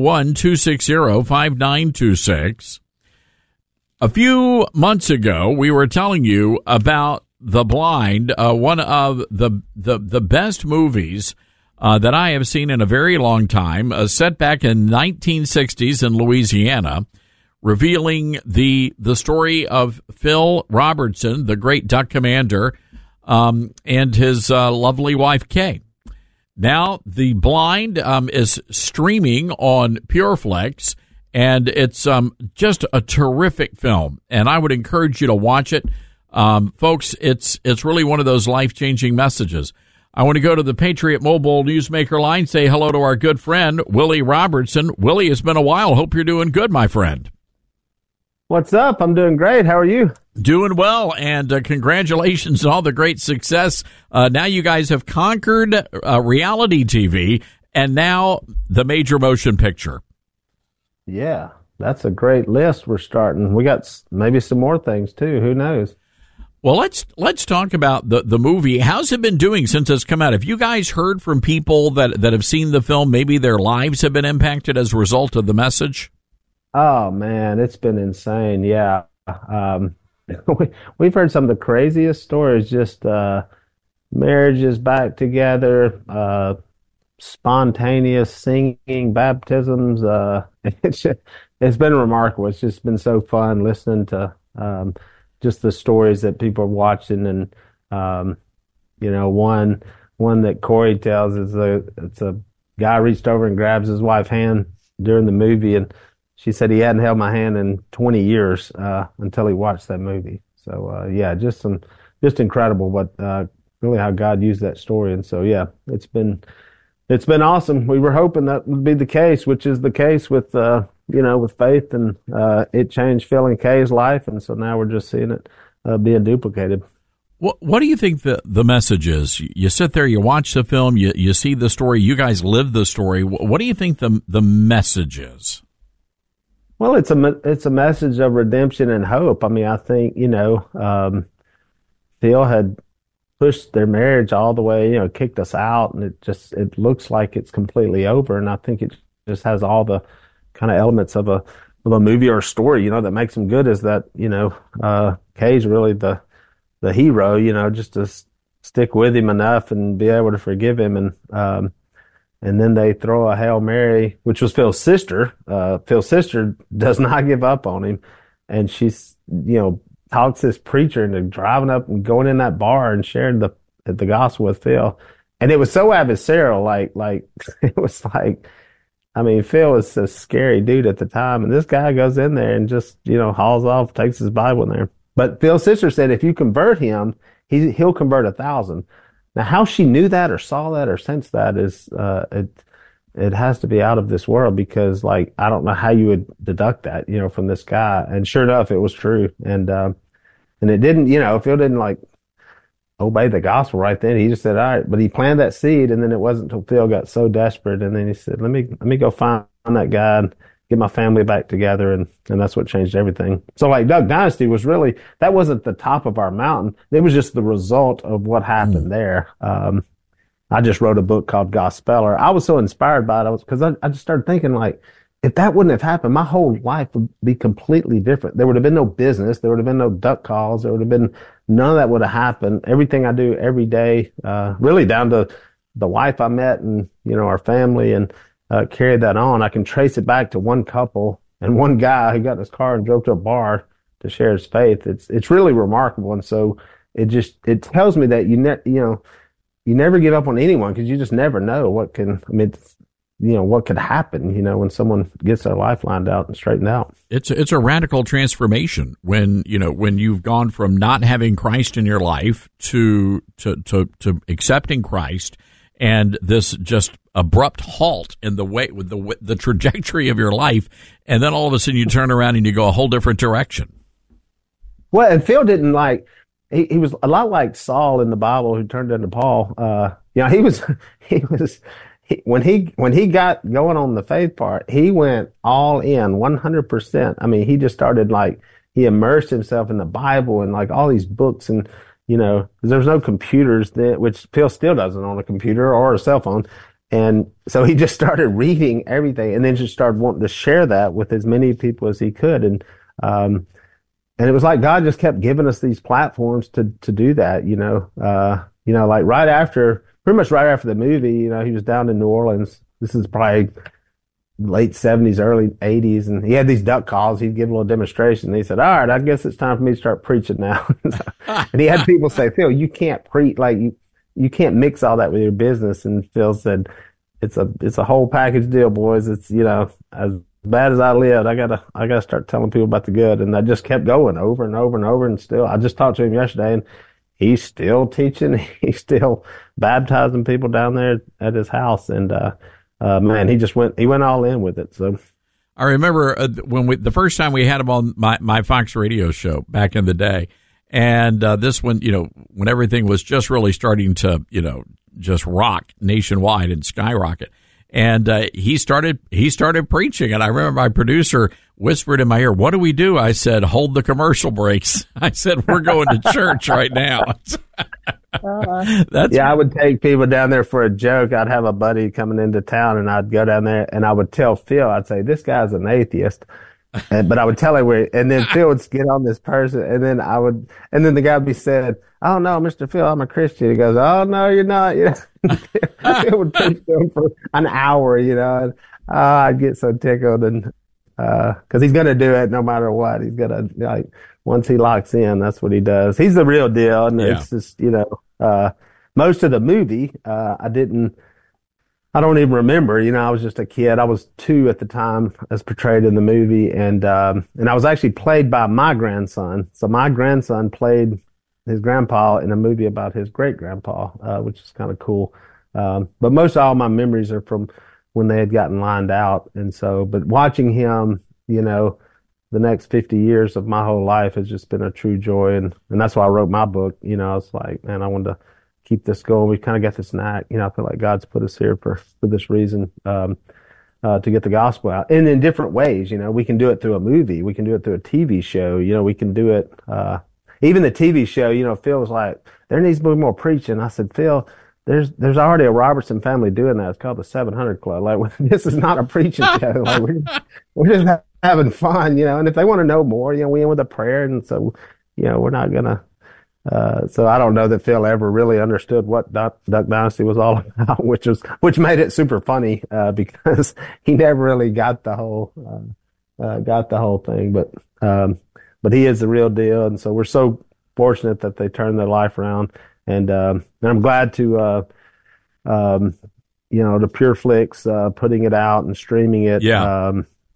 901-260-5926. A few months ago, we were telling you about The Blind, one of the best movies that I have seen in a very long time, set back in 1960s in Louisiana, revealing the story of Phil Robertson, the great duck commander, and his lovely wife, Kay. Now, The Blind is streaming on PureFlix, and it's just a terrific film, and I would encourage you to watch it. Folks, it's really one of those life-changing messages. I want to go to the Patriot Mobile Newsmaker line, say hello to our good friend, Willie Robertson. Willie, it's been a while. Hope you're doing good, my friend. What's up? I'm doing great. How are you? Doing well, and congratulations on all the great success. Now you guys have conquered reality TV, and now the major motion picture. Yeah, that's a great list we're starting. We got maybe some more things, too. Who knows? Well, let's talk about the movie. How's it been doing since it's come out? Have you guys heard from people that have seen the film, maybe their lives have been impacted as a result of the message? Oh, man, it's been insane, yeah. We've heard some of the craziest stories, just marriages back together, spontaneous singing, baptisms. It's been remarkable. It's just been so fun listening to just the stories that people are watching. And, one that Corey tells is it's a guy reached over and grabs his wife's hand during the movie, and she said he hadn't held my hand in 20 years until he watched that movie. So, just incredible, but really how God used that story. And so, yeah, it's been awesome. We were hoping that would be the case, which is the case with, with faith, and it changed Phil and Kay's life. And so now we're just seeing it being duplicated. What do you think the message is? You sit there, you watch the film, you see the story, you guys live the story. What do you think the message is? Well, it's a message of redemption and hope. I mean, I think, Phil had pushed their marriage all the way, kicked us out, and it looks like it's completely over. And I think it just has all the kind of elements of a movie or a story, that makes them good, is that, Kay's really the hero, just to stick with him enough and be able to forgive him. And then they throw a Hail Mary, which was Phil's sister. Phil's sister does not give up on him. And she's, talks this preacher into driving up and going in that bar and sharing the gospel with Phil. And it was so adversarial, like it was like, I mean, Phil was a scary dude at the time. And this guy goes in there and just, hauls off, takes his Bible in there. But Phil's sister said, if you convert him, he'll convert 1,000. Now, how she knew that or saw that or sensed that is, it has to be out of this world, because, I don't know how you would deduct that, from this guy. And sure enough, it was true. And it didn't, Phil didn't obey the gospel right then. He just said, all right, but he planted that seed, and then it wasn't until Phil got so desperate. And then he said, let me go find that guy and get my family back together. And that's what changed everything. So Duck Dynasty was really, that wasn't the top of our mountain. It was just the result of what happened there. I just wrote a book called Gospeller. I was so inspired by it because I just started thinking, if that wouldn't have happened, my whole life would be completely different. There would have been no business. There would have been no duck calls. There would have been none of that would have happened. Everything I do every day, really down to the wife I met and, our family, and carried that on. I can trace it back to one couple and one guy who got in his car and drove to a bar to share his faith. It's really remarkable. And so it tells me that you never give up on anyone, because you just never know what could happen, when someone gets their life lined out and straightened out. It's a radical transformation when you've gone from not having Christ in your life to accepting Christ, and this just abrupt halt in the way with the trajectory of your life, and then all of a sudden you turn around and you go a whole different direction. Well, and Phil didn't he was a lot like Saul in the Bible who turned into Paul. When he got going on the faith part, he went all in 100%. I mean, he just started he immersed himself in the Bible and all these books, and because there's no computers then, which Phil still doesn't own a computer or a cell phone. And so he just started reading everything and then just started wanting to share that with as many people as he could. And it was like God just kept giving us these platforms to do that, pretty much right after the movie, he was down in New Orleans. This is probably late 70s, early 80s. And he had these duck calls. He'd give a little demonstration. And he said, all right, I guess it's time for me to start preaching now. And he had people say, Phil, you can't preach, you can't mix all that with your business. And Phil said, it's a whole package deal, boys. It's, as bad as I lived, I gotta start telling people about the good. And I just kept going over and over and over. And still, I just talked to him yesterday, and he's still teaching. He's still baptizing people down there at his house. And, man, he went all in with it. So I remember the first time we had him on my Fox radio show back in the day. And, this one, when everything was just really starting to, just rock nationwide and skyrocket. And, he started preaching. And I remember my producer whispered in my ear, what do we do? I said, hold the commercial breaks. I said, we're going to church right now. I would take people down there for a joke. I'd have a buddy coming into town, and I'd go down there and I would tell Phil, I'd say, this guy's an atheist. But I would tell him and then Phil would get on this person, and then the guy would be said, oh no, Mr. Phil, I'm a Christian. He goes, oh no, you're not. Phil would preach to him for an hour, and I'd get so tickled, and because he's gonna do it no matter what. He's gonna once he locks in, that's what he does. He's the real deal, and it's just most of the movie I don't even remember. I was just a kid. I was 2 at the time, as portrayed in the movie, and I was actually played by my grandson. So my grandson played his grandpa in a movie about his great grandpa, which is kind of cool. But most of all my memories are from when they had gotten lined out, and so. But watching him, the next 50 years of my whole life has just been a true joy, and that's why I wrote my book. I was like, man, I wanted to keep this going. We kind of got this knack. I feel like God's put us here for this reason, to get the gospel out. And in different ways, we can do it through a movie. We can do it through a TV show. We can do it, even the TV show, Phil was like, there needs to be more preaching. I said, Phil, there's already a Robertson family doing that. It's called the 700 Club. This is not a preaching show. We're just having fun, and if they want to know more, we end with a prayer. And so, we're not going to, so I don't know that Phil ever really understood what Duck Dynasty was all about, which made it super funny, because he never really got the whole thing, but he is the real deal. And so we're so fortunate that they turned their life around. And I'm glad to, the PureFlix, putting it out and streaming it. Yeah.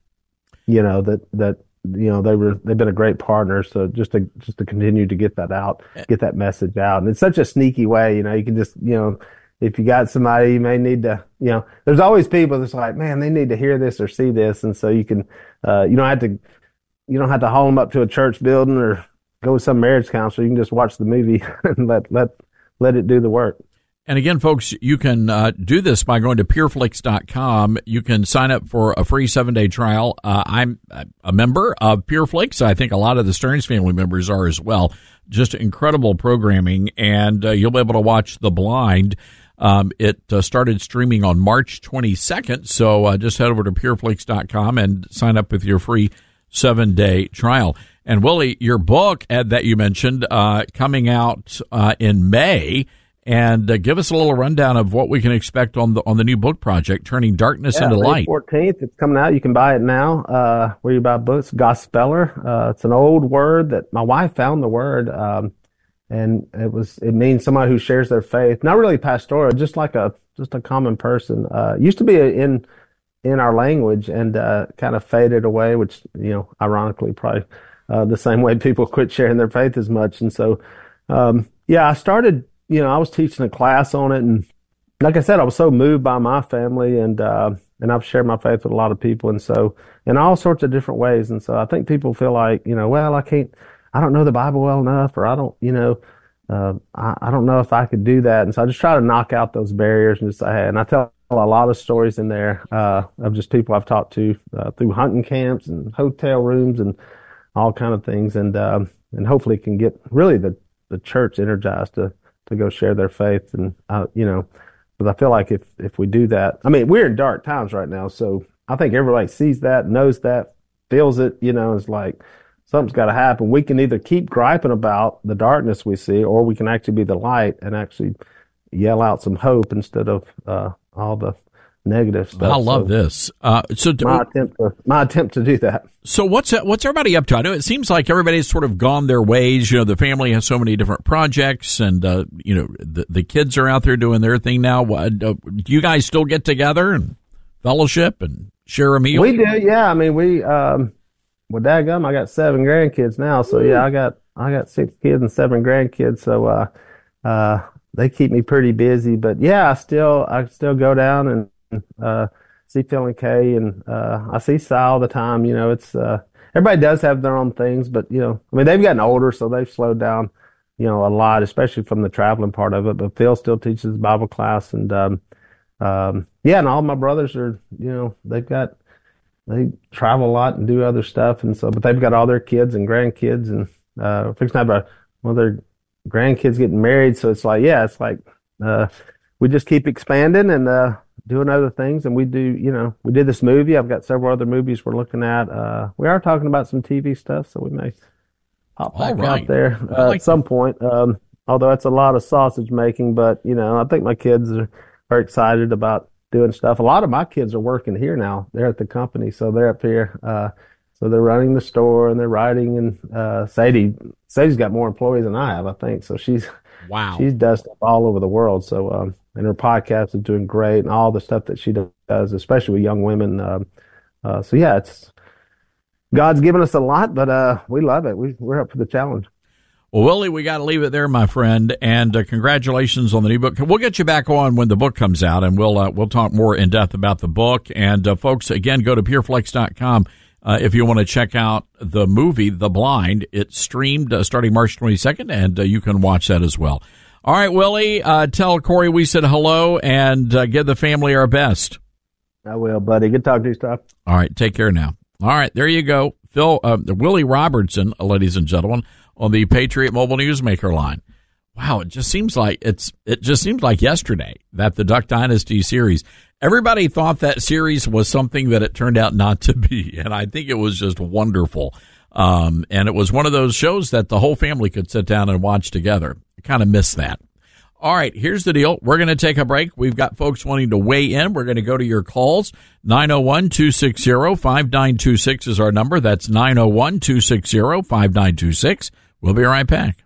They've been a great partner. So just to continue to get that out, get that message out. And it's such a sneaky way, you can just, if you got somebody you may need to, there's always people that's like, man, they need to hear this or see this. And so you can, you don't have to haul them up to a church building or go with some marriage counselor. You can just watch the movie and let it do the work. And again, folks, you can do this by going to pureflix.com. You can sign up for a free 7-day trial. I'm a member of PureFlix. I think a lot of the Stearns family members are as well. Just incredible programming, and you'll be able to watch The Blind. It started streaming on March 22nd, so just head over to pureflix.com and sign up with your free 7-day trial. And Willie, your book that you mentioned coming out in May. And give us a little rundown of what we can expect on the new book project, Turning Darkness into Light. May 14th, it's coming out. You can buy it now where you buy books. Gospeller. It's an old word that my wife found the word, and it means somebody who shares their faith. Not really pastoral, just a common person. Used to be in our language and kind of faded away, which ironically probably the same way people quit sharing their faith as much. And so I started. I was teaching a class on it, and like I said, I was so moved by my family, and I've shared my faith with a lot of people, and so in all sorts of different ways. And so I think people feel like, well, I don't know the Bible well enough, or I don't, I don't know if I could do that. And so I just try to knock out those barriers and just say, hey, and I tell a lot of stories in there of just people I've talked to through hunting camps and hotel rooms and all kind of things, and hopefully can get really the church energized to go share their faith, and because I feel like if we do that, I mean, we're in dark times right now, so I think everybody sees that, knows that, feels it, it's like something's got to happen. We can either keep griping about the darkness we see, or we can actually be the light and actually yell out some hope instead of all the negative stuff. I love this. So my attempt to do that. So what's everybody up to? I know it seems like everybody's sort of gone their ways. The family has so many different projects, and the kids are out there doing their thing now. Do you guys still get together and fellowship and share a meal? We do, yeah. I mean, well, dadgum, I got 7 grandkids now, so yeah, I got 6 kids and 7 grandkids, so they keep me pretty busy. But yeah, I still go down and see Phil and Kay, and I see Si all the time. It's everybody does have their own things, but I mean, they've gotten older, so they've slowed down, a lot, especially from the traveling part of it. But Phil still teaches Bible class, and yeah, and all my brothers are, they travel a lot and do other stuff, and so, but they've got all their kids and grandkids, and fixing to have one of their grandkids getting married, so it's like we just keep expanding and doing other things, and we did this movie. I've got several other movies we're looking at. We are talking about some TV stuff, so we may pop back out there at some point. Although it's a lot of sausage making, but I think my kids are excited about doing stuff. A lot of my kids are working here now. They're at the company, so they're up here. So they're running the store and they're writing. And Sadie's got more employees than I have, I think. So she does stuff all over the world. So and her podcast is doing great, and all the stuff that she does, especially with young women. So yeah, God's given us a lot, but we love it. We're up for the challenge. Well, Willie, we got to leave it there, my friend, and congratulations on the new book. We'll get you back on when the book comes out, and we'll talk more in depth about the book. And folks, again, go to pureflex.com if you want to check out the movie The Blind. It's streamed starting March 22nd, and you can watch that as well. All right, Willie, tell Corey we said hello, and give the family our best. I will, buddy. Good talking to you, Stop. All right, take care now. All right, there you go. Willie Robertson, ladies and gentlemen, on the Patriot Mobile Newsmaker line. Wow, it just seems like yesterday that the Duck Dynasty series, everybody thought that series was something that it turned out not to be, and I think it was just wonderful. And it was one of those shows that the whole family could sit down and watch together. I kind of miss that. All right, here's the deal. We're going to take a break. We've got folks wanting to weigh in. We're going to go to your calls. 901-260-5926 is our number. That's 901-260-5926. We'll be right back.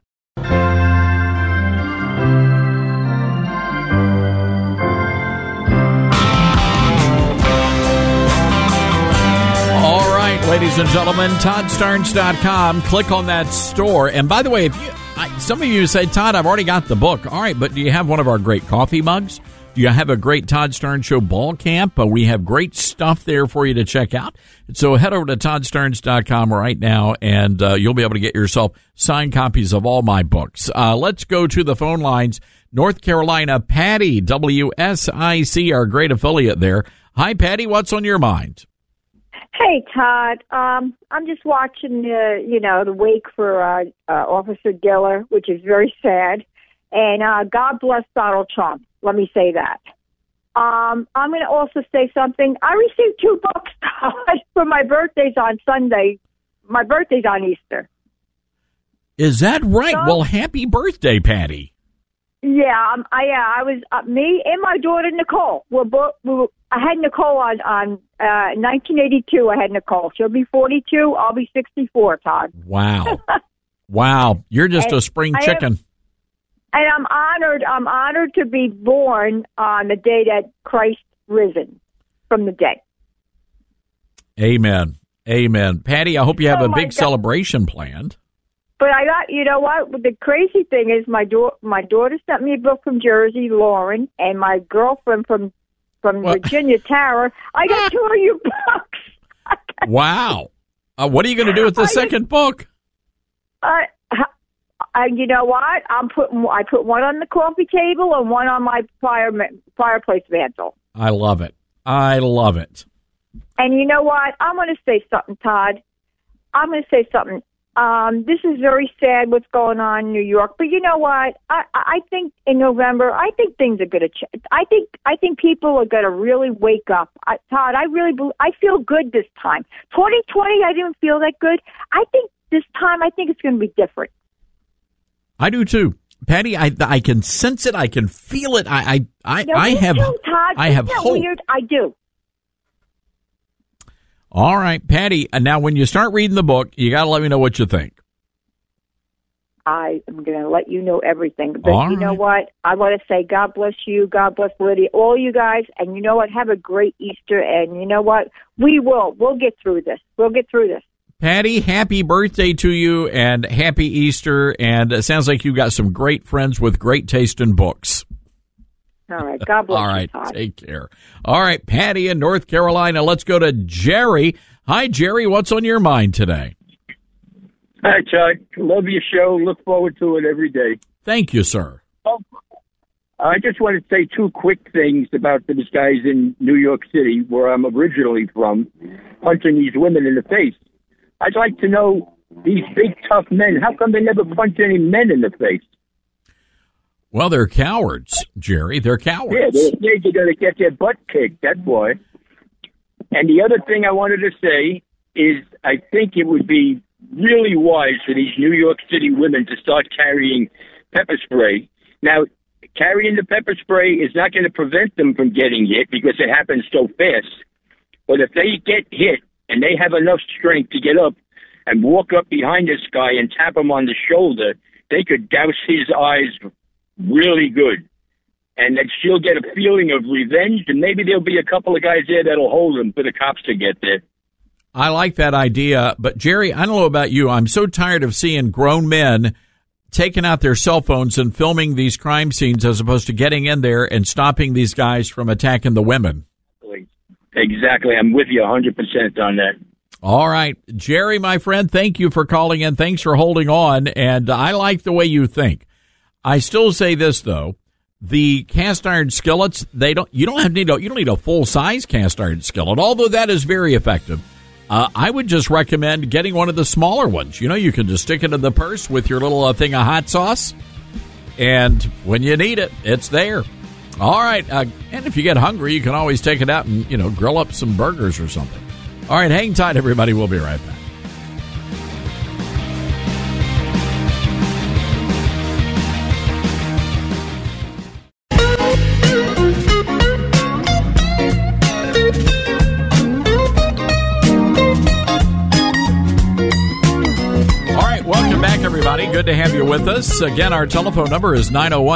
All right, ladies and gentlemen, ToddStarnes.com. Click on that store. And by the way, some of you say, Todd, I've already got the book. All right, but do you have one of our great coffee mugs? Do you have a great Todd Starnes Show ball camp? We have great stuff there for you to check out. So head over to ToddStarnes.com right now, and you'll be able to get yourself signed copies of all my books. Let's go to the phone lines. North Carolina, Patty, WSIC, our great affiliate there. Hi, Patty. What's on your mind? Hey, Todd. I'm just watching the wake for Officer Diller, which is very sad. And God bless Donald Trump. Let me say that. I'm going to also say something. I received 2 books, Todd, for my birthday's on Sunday. My birthday's on Easter. Is that right? So, well, happy birthday, Patty. Yeah, I was me and my daughter Nicole. I had Nicole on 1982. I had Nicole. She'll be 42. I'll be 64. Todd. Wow, wow! You're just a spring chicken. And I'm honored to be born on the day that Christ risen from the dead. Amen. Amen. Patty, I hope you have a big celebration planned. But I got, you know what? The crazy thing is my daughter sent me a book from Jersey, Lauren, and my girlfriend from Virginia, Tara. I got 2 of your books. Wow. What are you going to do with the second book? You know what? I put one on the coffee table and one on my fireplace mantle. I love it. I love it. And you know what? I'm going to say something, Todd. I'm going to say something. This is very sad what's going on in New York, but you know what? I think in November, I think things are going to change. I think people are going to really wake up. Todd, I feel good this time. 2020, I didn't feel that good. I think this time, I think it's going to be different. I do too, Patty. I can sense it. I can feel it. I have hope. Weird? I do. All right, Patty. Now, when you start reading the book, you got to let me know what you think. I am going to let you know everything. But you know what? I want to say God bless you, God bless Lydia, all you guys. And you know what? Have a great Easter. And you know what? We'll get through this. We'll get through this. Patty, happy birthday to you and happy Easter. And it sounds like you got some great friends with great taste in books. All right. God bless you, All right. Todd. Take care. All right. Patty in North Carolina. Let's go to Jerry. Hi, Jerry. What's on your mind today? Hi, Chuck. Love your show. Look forward to it every day. Thank you, sir. I just want to say 2 quick things about these guys in New York City, where I'm originally from, punching these women in the face. I'd like to know, these big, tough men, how come they never punch any men in the face? Well, they're cowards, Jerry. They're cowards. Yeah, they're afraid they're going to get their butt kicked. That's why. And the other thing I wanted to say is I think it would be really wise for these New York City women to start carrying pepper spray. Now, carrying the pepper spray is not going to prevent them from getting hit because it happens so fast. But if they get hit and they have enough strength to get up and walk up behind this guy and tap him on the shoulder, they could douse his eyes really good. And then she'll get a feeling of revenge, and maybe there'll be a couple of guys there that'll hold him for the cops to get there. I like that idea. But, Jerry, I don't know about you. I'm so tired of seeing grown men taking out their cell phones and filming these crime scenes as opposed to getting in there and stopping these guys from attacking the women. Exactly. I'm with you 100% on that. All right. Jerry, my friend, thank you for calling in. Thanks for holding on. And I like the way you think. I still say this, though. The cast iron skillets, you don't need a full size cast iron skillet, although that is very effective. I would just recommend getting one of the smaller ones. You know, you can just stick it in the purse with your little thing of hot sauce, and when you need it, it's there. All right, and if you get hungry, you can always take it out and, grill up some burgers or something. All right, hang tight, everybody. We'll be right back. Everybody, good to have you with us. Again, our telephone number is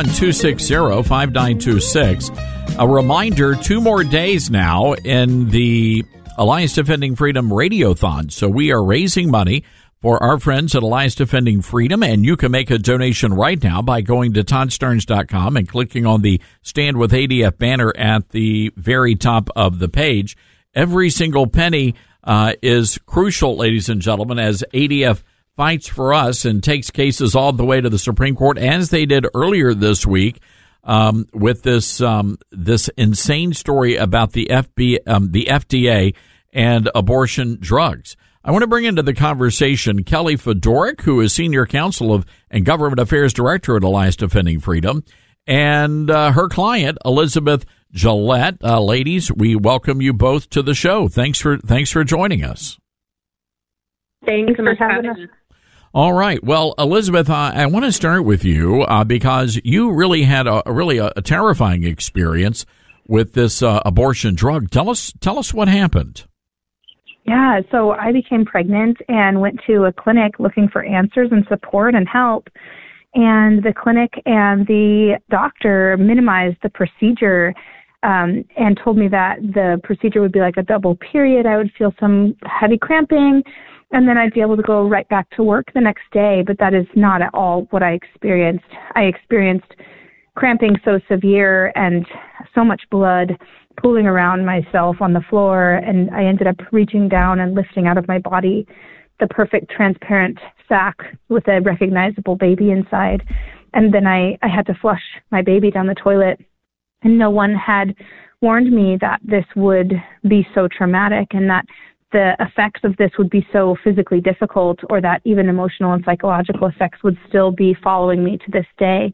901-260-5926. A reminder, 2 more days now in the Alliance Defending Freedom Radiothon. So we are raising money for our friends at Alliance Defending Freedom, and you can make a donation right now by going to ToddStarnes.com and clicking on the Stand With ADF banner at the very top of the page. Every single penny is crucial, ladies and gentlemen, as ADF fights for us and takes cases all the way to the Supreme Court, as they did earlier this week with this insane story about the FDA and abortion drugs. I want to bring into the conversation Kelly Fedoruk, who is Senior Counsel and Government Affairs Director at Alliance Defending Freedom, and her client, Elizabeth Gillette. Ladies, we welcome you both to the show. Thanks for joining us. Thanks for having us. All right. Well, Elizabeth, I want to start with you because you really had a terrifying experience with this abortion drug. Tell us what happened. Yeah. So I became pregnant and went to a clinic looking for answers and support and help. And the clinic and the doctor minimized the procedure and told me that the procedure would be like a double period. I would feel some heavy cramping. and then I'd be able to go right back to work the next day, but that is not at all what I experienced. I experienced cramping so severe and so much blood pooling around myself on the floor, and I ended up reaching down and lifting out of my body the perfect transparent sack with a recognizable baby inside. And then I had to flush my baby down the toilet, and no one had warned me that this would be so traumatic and that the effects of this would be so physically difficult, or that even emotional and psychological effects would still be following me to this day.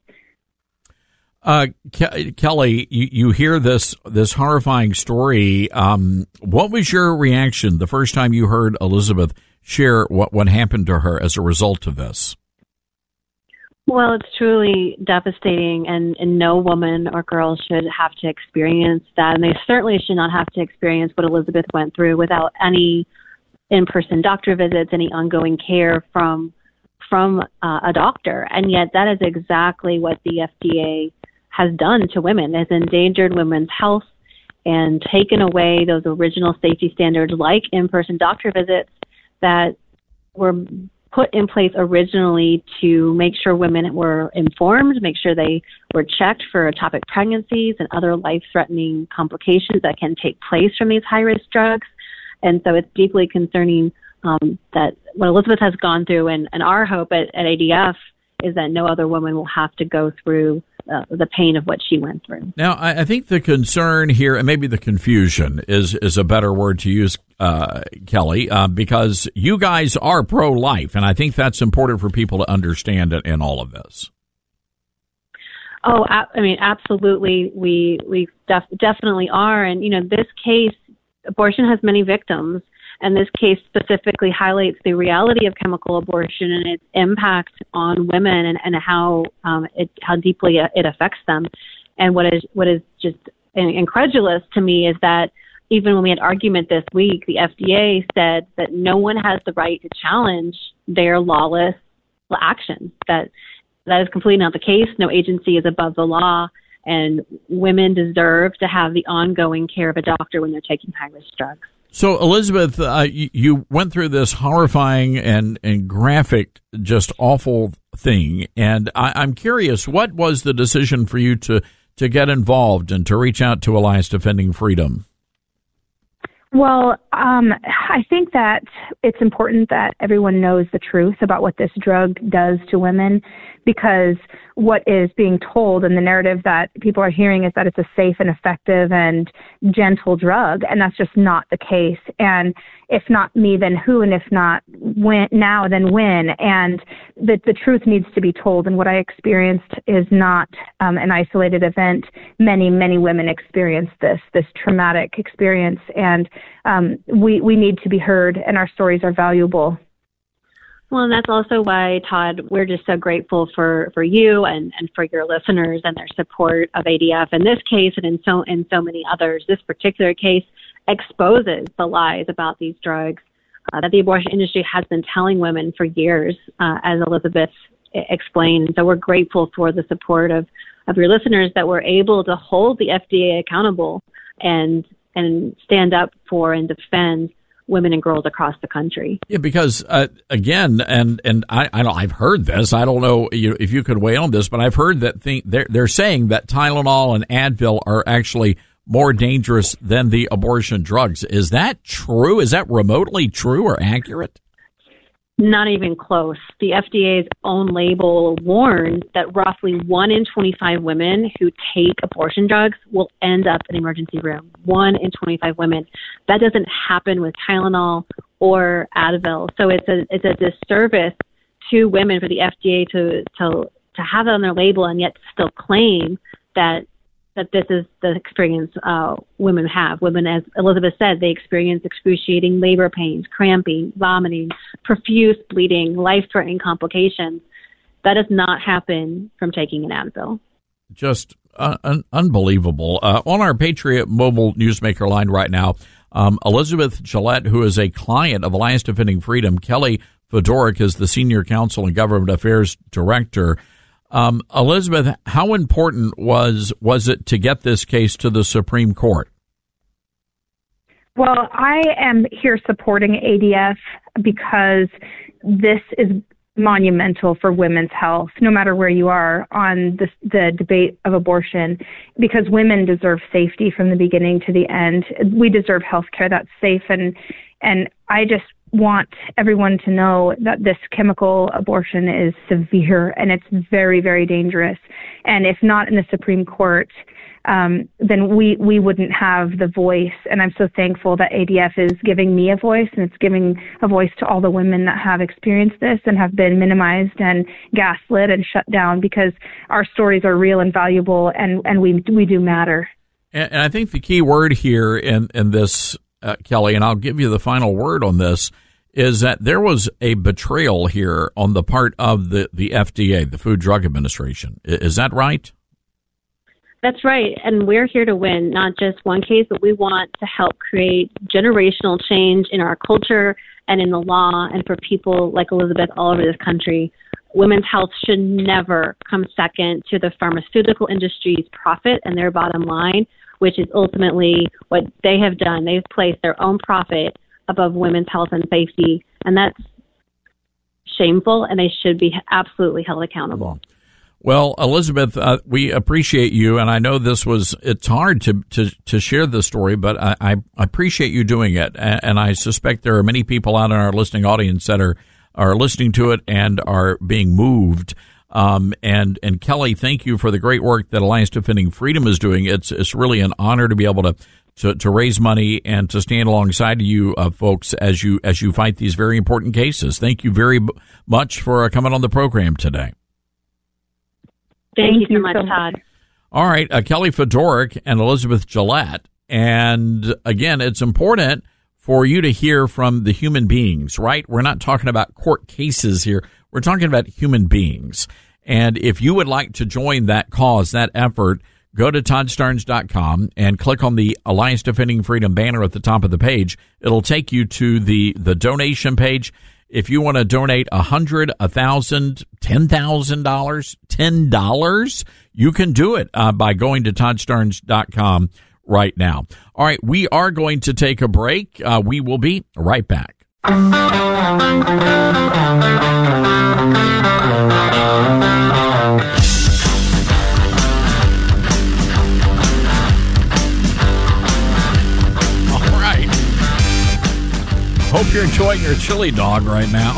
Kelly, you hear this horrifying story. What was your reaction the first time you heard Elizabeth share what happened to her as a result of this? Well, it's truly devastating, and no woman or girl should have to experience that, and they certainly should not have to experience what Elizabeth went through without any in-person doctor visits, any ongoing care from a doctor. And yet that is exactly what the FDA has done to women, has endangered women's health and taken away those original safety standards like in-person doctor visits that were put in place originally to make sure women were informed, make sure they were checked for ectopic pregnancies and other life-threatening complications that can take place from these high-risk drugs. And so it's deeply concerning that what Elizabeth has gone through, and our hope at ADF is that no other woman will have to go through the pain of what she went through. Now, I think the concern here, and maybe the confusion is a better word to use, Kelly, because you guys are pro-life, and I think that's important for people to understand it in all of this. Oh, I mean, absolutely. We definitely are. And, this case, abortion has many victims. And this case specifically highlights the reality of chemical abortion and its impact on women and how deeply it affects them. And what is just incredulous to me is that even when we had argument this week, the FDA said that no one has the right to challenge their lawless action. That is completely not the case. No agency is above the law, and women deserve to have the ongoing care of a doctor when they're taking high-risk drugs. So, Elizabeth, you went through this horrifying and graphic, just awful thing, and I'm curious, what was the decision for you to get involved and to reach out to Alliance Defending Freedom? Well, I think that it's important that everyone knows the truth about what this drug does to women, because what is being told and the narrative that people are hearing is that it's a safe and effective and gentle drug, and that's just not the case. And if not me, then who? And if not when, now, then when? And the truth needs to be told. And what I experienced is not an isolated event. Many, many women experience this traumatic experience, and we need to be heard, and our stories are valuable. Well, and that's also why, Todd, we're just so grateful for you and for your listeners and their support of ADF in this case and in so many others. This particular case exposes the lies about these drugs that the abortion industry has been telling women for years, as Elizabeth explained. So we're grateful for the support of your listeners that we're able to hold the FDA accountable and stand up for and defend women and girls across the country. Yeah, because again, and I've heard this. I don't know if you could weigh on this, but I've heard that they're saying that Tylenol and Advil are actually more dangerous than the abortion drugs. Is that true? Is that remotely true or accurate? Not even close. The FDA's own label warns that roughly 1 in 25 women who take abortion drugs will end up in the emergency room. 1 in 25 women. That doesn't happen with Tylenol or Advil. So it's a disservice to women for the FDA to have it on their label and yet still claim that this is the experience women have. Women, as Elizabeth said, they experience excruciating labor pains, cramping, vomiting, profuse bleeding, life-threatening complications. That does not happen from taking an Advil. Just unbelievable. On our Patriot Mobile Newsmaker line right now, Elizabeth Gillette, who is a client of Alliance Defending Freedom, Kelly Fedoruk is the Senior Counsel and Government Affairs Director. Elizabeth, how important was it to get this case to the Supreme Court? Well, I am here supporting ADF because this is monumental for women's health, no matter where you are on the debate of abortion, because women deserve safety from the beginning to the end. We deserve health care that's safe, and I just want everyone to know that this chemical abortion is severe and it's very, very dangerous. And if not in the Supreme Court, then we wouldn't have the voice. And I'm so thankful that ADF is giving me a voice, and it's giving a voice to all the women that have experienced this and have been minimized and gaslit and shut down, because our stories are real and valuable, and we do matter. And I think the key word here in this, Kelly, and I'll give you the final word on this, is that there was a betrayal here on the part of the FDA, the Food Drug Administration. Is that right? That's right. And we're here to win, not just one case, but we want to help create generational change in our culture and in the law, and for people like Elizabeth all over this country. Women's health should never come second to the pharmaceutical industry's profit and their bottom line, which is ultimately what they have done. They've placed their own profit above women's health and safety, and that's shameful, and they should be absolutely held accountable. Well, Elizabeth, we appreciate you, and I know it's hard to share this story, but I appreciate you doing it, and I suspect there are many people out in our listening audience that are listening to it and are being moved. And Kelly, thank you for the great work that Alliance Defending Freedom is doing. It's really an honor to be able to raise money and to stand alongside you folks as you fight these very important cases. Thank you very much for coming on the program today. Thank you so much, Todd. All right, Kelly Fedoruk and Elizabeth Gillette. And again, it's important for you to hear from the human beings, right? We're not talking about court cases here. We're talking about human beings. And if you would like to join that cause, that effort, go to ToddStarnes.com and click on the Alliance Defending Freedom banner at the top of the page. It'll take you to the donation page. If you want to donate $100, $1,000, $10,000, $10, you can do it by going to ToddStarnes.com right now. All right, we are going to take a break. We will be right back. Hope you're enjoying your chili dog right now.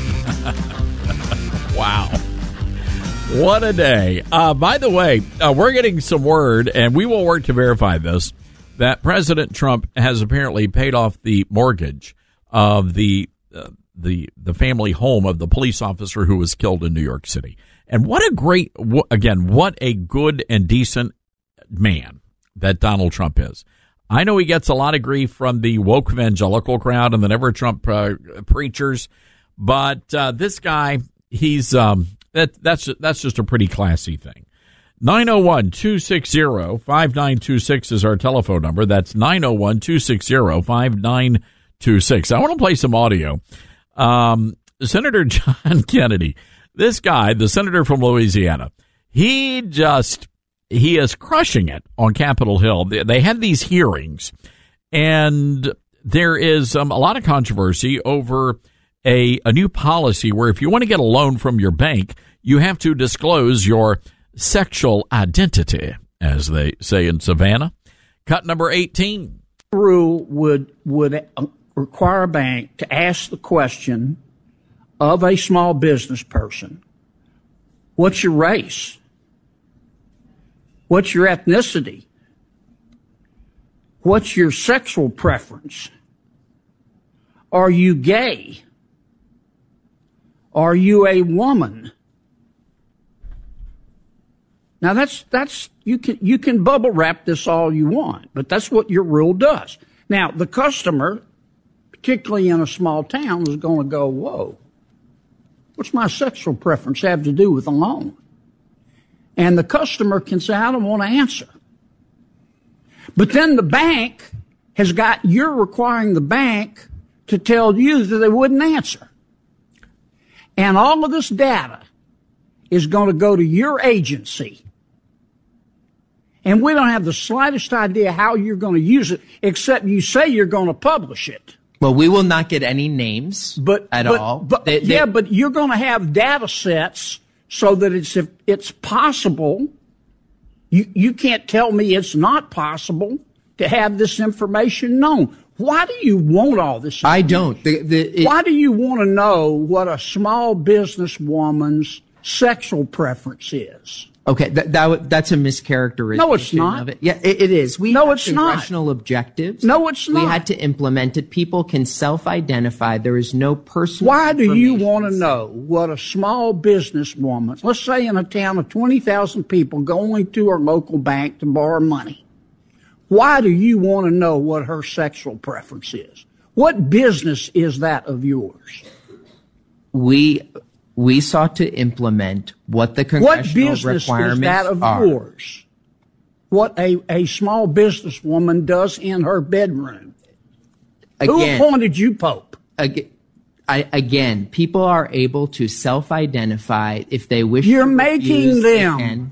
Wow. What a day. By the way, we're getting some word, and we will work to verify this, that President Trump has apparently paid off the mortgage of the family home of the police officer who was killed in New York City. And what a good and decent man that Donald Trump is. I know he gets a lot of grief from the woke evangelical crowd and the Never Trump preachers, but this guy, he's that's just a pretty classy thing. 901-260-5926 is our telephone number. That's 901-260-5926. I want to play some audio. Senator John Kennedy, this guy, the senator from Louisiana, he is crushing it on Capitol Hill. They had these hearings, and there is a lot of controversy over a new policy where if you want to get a loan from your bank, you have to disclose your sexual identity, as they say in Savannah. Cut number 18. Rule would require a bank to ask the question of a small business person, what's your race? What's your ethnicity? What's your sexual preference? Are you gay? Are you a woman? Now that's you can bubble wrap this all you want, but that's what your rule does. Now the customer, particularly in a small town, is going to go, whoa, what's my sexual preference have to do with a loan? And the customer can say, I don't want to answer. But then the bank you're requiring the bank to tell you that they wouldn't answer. And all of this data is going to go to your agency. And we don't have the slightest idea how you're going to use it, except you say you're going to publish it. Well, we will not get any names at all. But you're going to have data sets so that it's possible. You can't tell me it's not possible to have this information known. Why do you want all this information? I don't. Why do you want to know what a small business woman's sexual preference is? Okay, that's a mischaracterization. No, it's not. Of it. Yeah, it is. We no, have it's congressional objectives. No, it's not. We had to implement it. People can self-identify. There is no personal. Why do you want to know what a small business woman, let's say in a town of 20,000 people, going to her local bank to borrow money? Why do you want to know what her sexual preference is? What business is that of yours? We sought to implement what the congressional requirements are. What business is that of yours? What a small businesswoman does in her bedroom. Who appointed you Pope? Again, people are able to self-identify if they wish. You're to making them.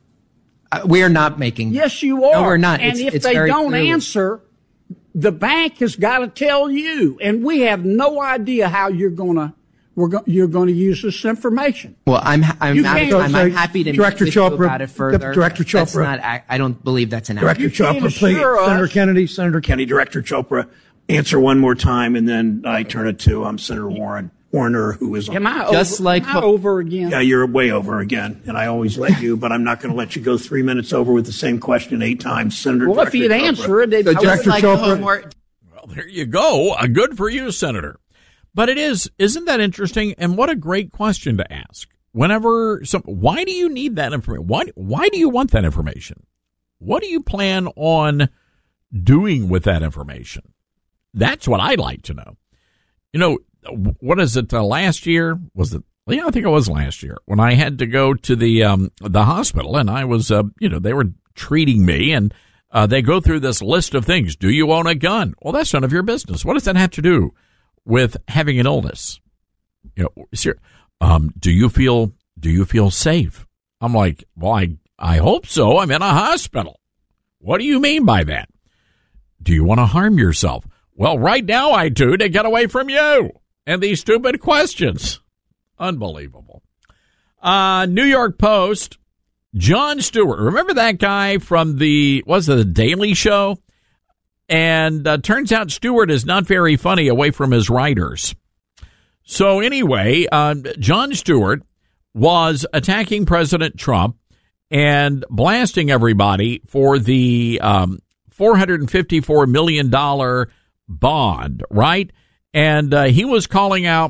We are not making them. Yes, you are. No, we're not. And if it's they very don't clearly. answer, the bank has got to tell you, and we have no idea how you're going to use this information. Well, I'm happy to Director meet with you Chopra, about it further. Director Chopra. That's not, I don't believe that's an Director Chopra, please. Senator Kennedy, Director Chopra, answer one more time, and then I turn it to Senator Warner, who is Am I on. over again? Yeah, you're way over again, and I always let you, but I'm not going to let you go 3 minutes over with the same question 8 times, Senator. Well, if you'd answer it, Director Chopra. Well, there you go. Good for you, Senator. But isn't that interesting? And what a great question to ask. Why do you need that information? Why do you want that information? What do you plan on doing with that information? That's what I'd like to know. You know, what is it? Last year was it? Yeah, I think it was last year when I had to go to the hospital, and I was, they were treating me, and they go through this list of things. Do you own a gun? Well, that's none of your business. What does that have to do with having an illness? Do you feel safe? I'm like, well, I hope so. I'm in a hospital. What do you mean by that? Do you want to harm yourself? Well, right now I do, to get away from you and these stupid questions. Unbelievable. New York Post, Jon Stewart. Remember that guy from the Daily Show? And turns out Stewart is not very funny away from his writers. So anyway, Jon Stewart was attacking President Trump and blasting everybody for the $454 million bond, right? And he was calling out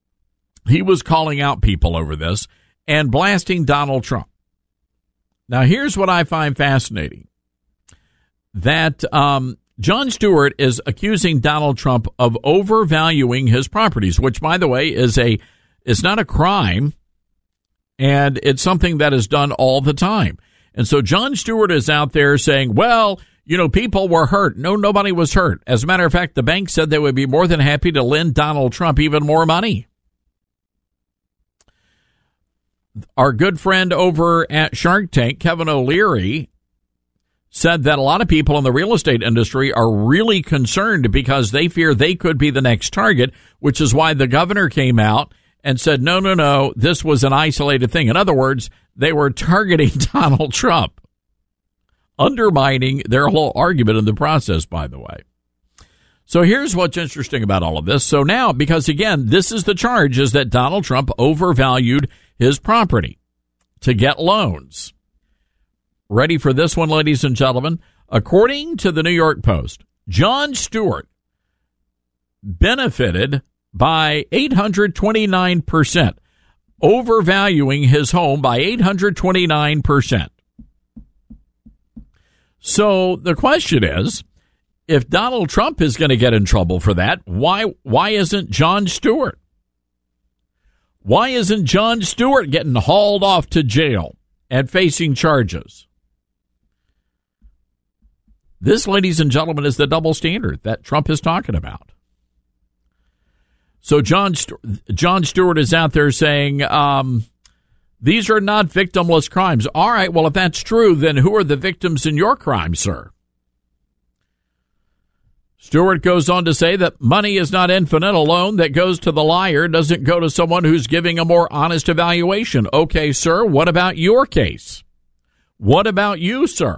people over this and blasting Donald Trump. Now, here's what I find fascinating. That Jon Stewart is accusing Donald Trump of overvaluing his properties, which, by the way, is not a crime, and it's something that is done all the time. And so Jon Stewart is out there saying, well, people were hurt. No, nobody was hurt. As a matter of fact, the bank said they would be more than happy to lend Donald Trump even more money. Our good friend over at Shark Tank, Kevin O'Leary, said that a lot of people in the real estate industry are really concerned because they fear they could be the next target, which is why the governor came out and said, no, this was an isolated thing. In other words, they were targeting Donald Trump, undermining their whole argument in the process, by the way. So here's what's interesting about all of this. So now, because again, this is the charge, is that Donald Trump overvalued his property to get loans. Ready for this one, ladies and gentlemen? According to the New York Post, Jon Stewart benefited by 829%, overvaluing his home by 829%. So the question is, if Donald Trump is going to get in trouble for that, why isn't Jon Stewart? Why isn't Jon Stewart getting hauled off to jail and facing charges? This, ladies and gentlemen, is the double standard that Trump is talking about. So Jon Stewart is out there saying These are not victimless crimes. All right, well, if that's true, then who are the victims in your crime, sir? Stewart goes on to say that money is not infinite. A loan that goes to the liar doesn't go to someone who's giving a more honest evaluation. Okay, sir, what about your case? What about you, sir?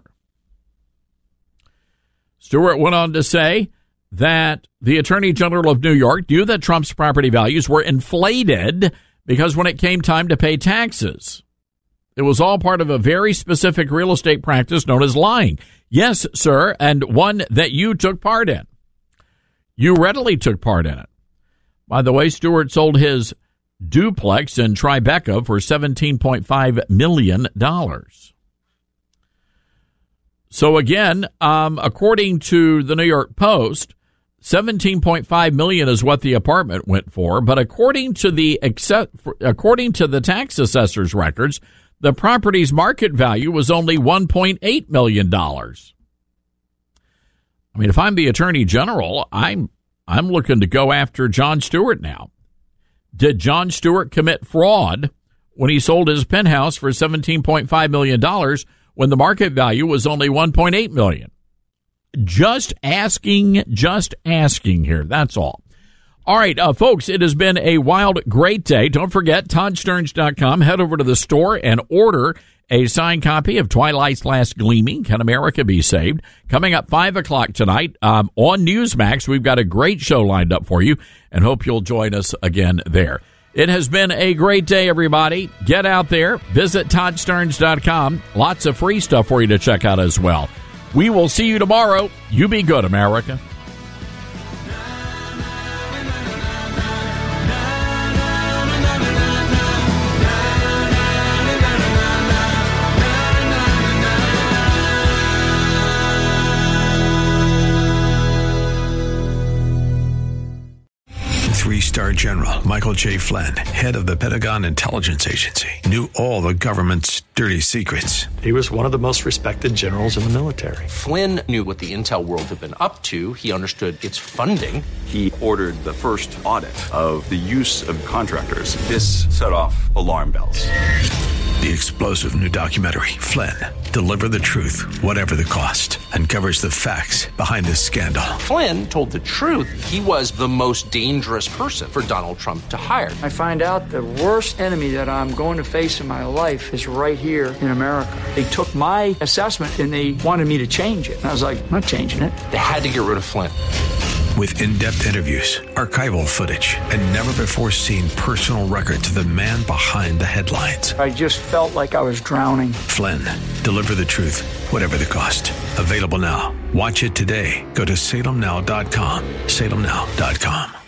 Stewart went on to say that the Attorney General of New York knew that Trump's property values were inflated because when it came time to pay taxes, it was all part of a very specific real estate practice known as lying. Yes, sir, and one that you took part in. You readily took part in it. By the way, Stewart sold his duplex in Tribeca for $17.5 million. So again, according to the New York Post, $17.5 million is what the apartment went for, but according to the tax assessor's records, the property's market value was only $1.8 million. I mean, if I'm the Attorney General, I'm looking to go after Jon Stewart now. Did Jon Stewart commit fraud when he sold his penthouse for $17.5 million when the market value was only $1.8 million? Just asking here. That's all. All right, folks, it has been a wild, great day. Don't forget, ToddStearns.com. Head over to the store and order a signed copy of Twilight's Last Gleaming, Can America Be Saved? Coming up 5 o'clock tonight on Newsmax. We've got a great show lined up for you and hope you'll join us again there. It has been a great day, everybody. Get out there. Visit ToddStearns.com. Lots of free stuff for you to check out as well. We will see you tomorrow. You be good, America. Three-star General Michael J. Flynn, head of the Pentagon Intelligence Agency, knew all the government's dirty secrets. He was one of the most respected generals in the military. Flynn knew what the intel world had been up to. He understood its funding. He ordered the first audit of the use of contractors. This set off alarm bells. The explosive new documentary, Flynn, Deliver the Truth, Whatever the Cost, uncovers the facts behind this scandal. Flynn told the truth. He was the most dangerous person for Donald Trump to hire. I find out the worst enemy that I'm going to face in my life is right here in America. They took my assessment and they wanted me to change it. And I was like, I'm not changing it. They had to get rid of Flynn. With in-depth interviews, archival footage, and never-before-seen personal records of the man behind the headlines. I just felt like I was drowning. Flynn, Deliver the Truth, Whatever the Cost. Available now. Watch it today. Go to salemnow.com. salemnow.com.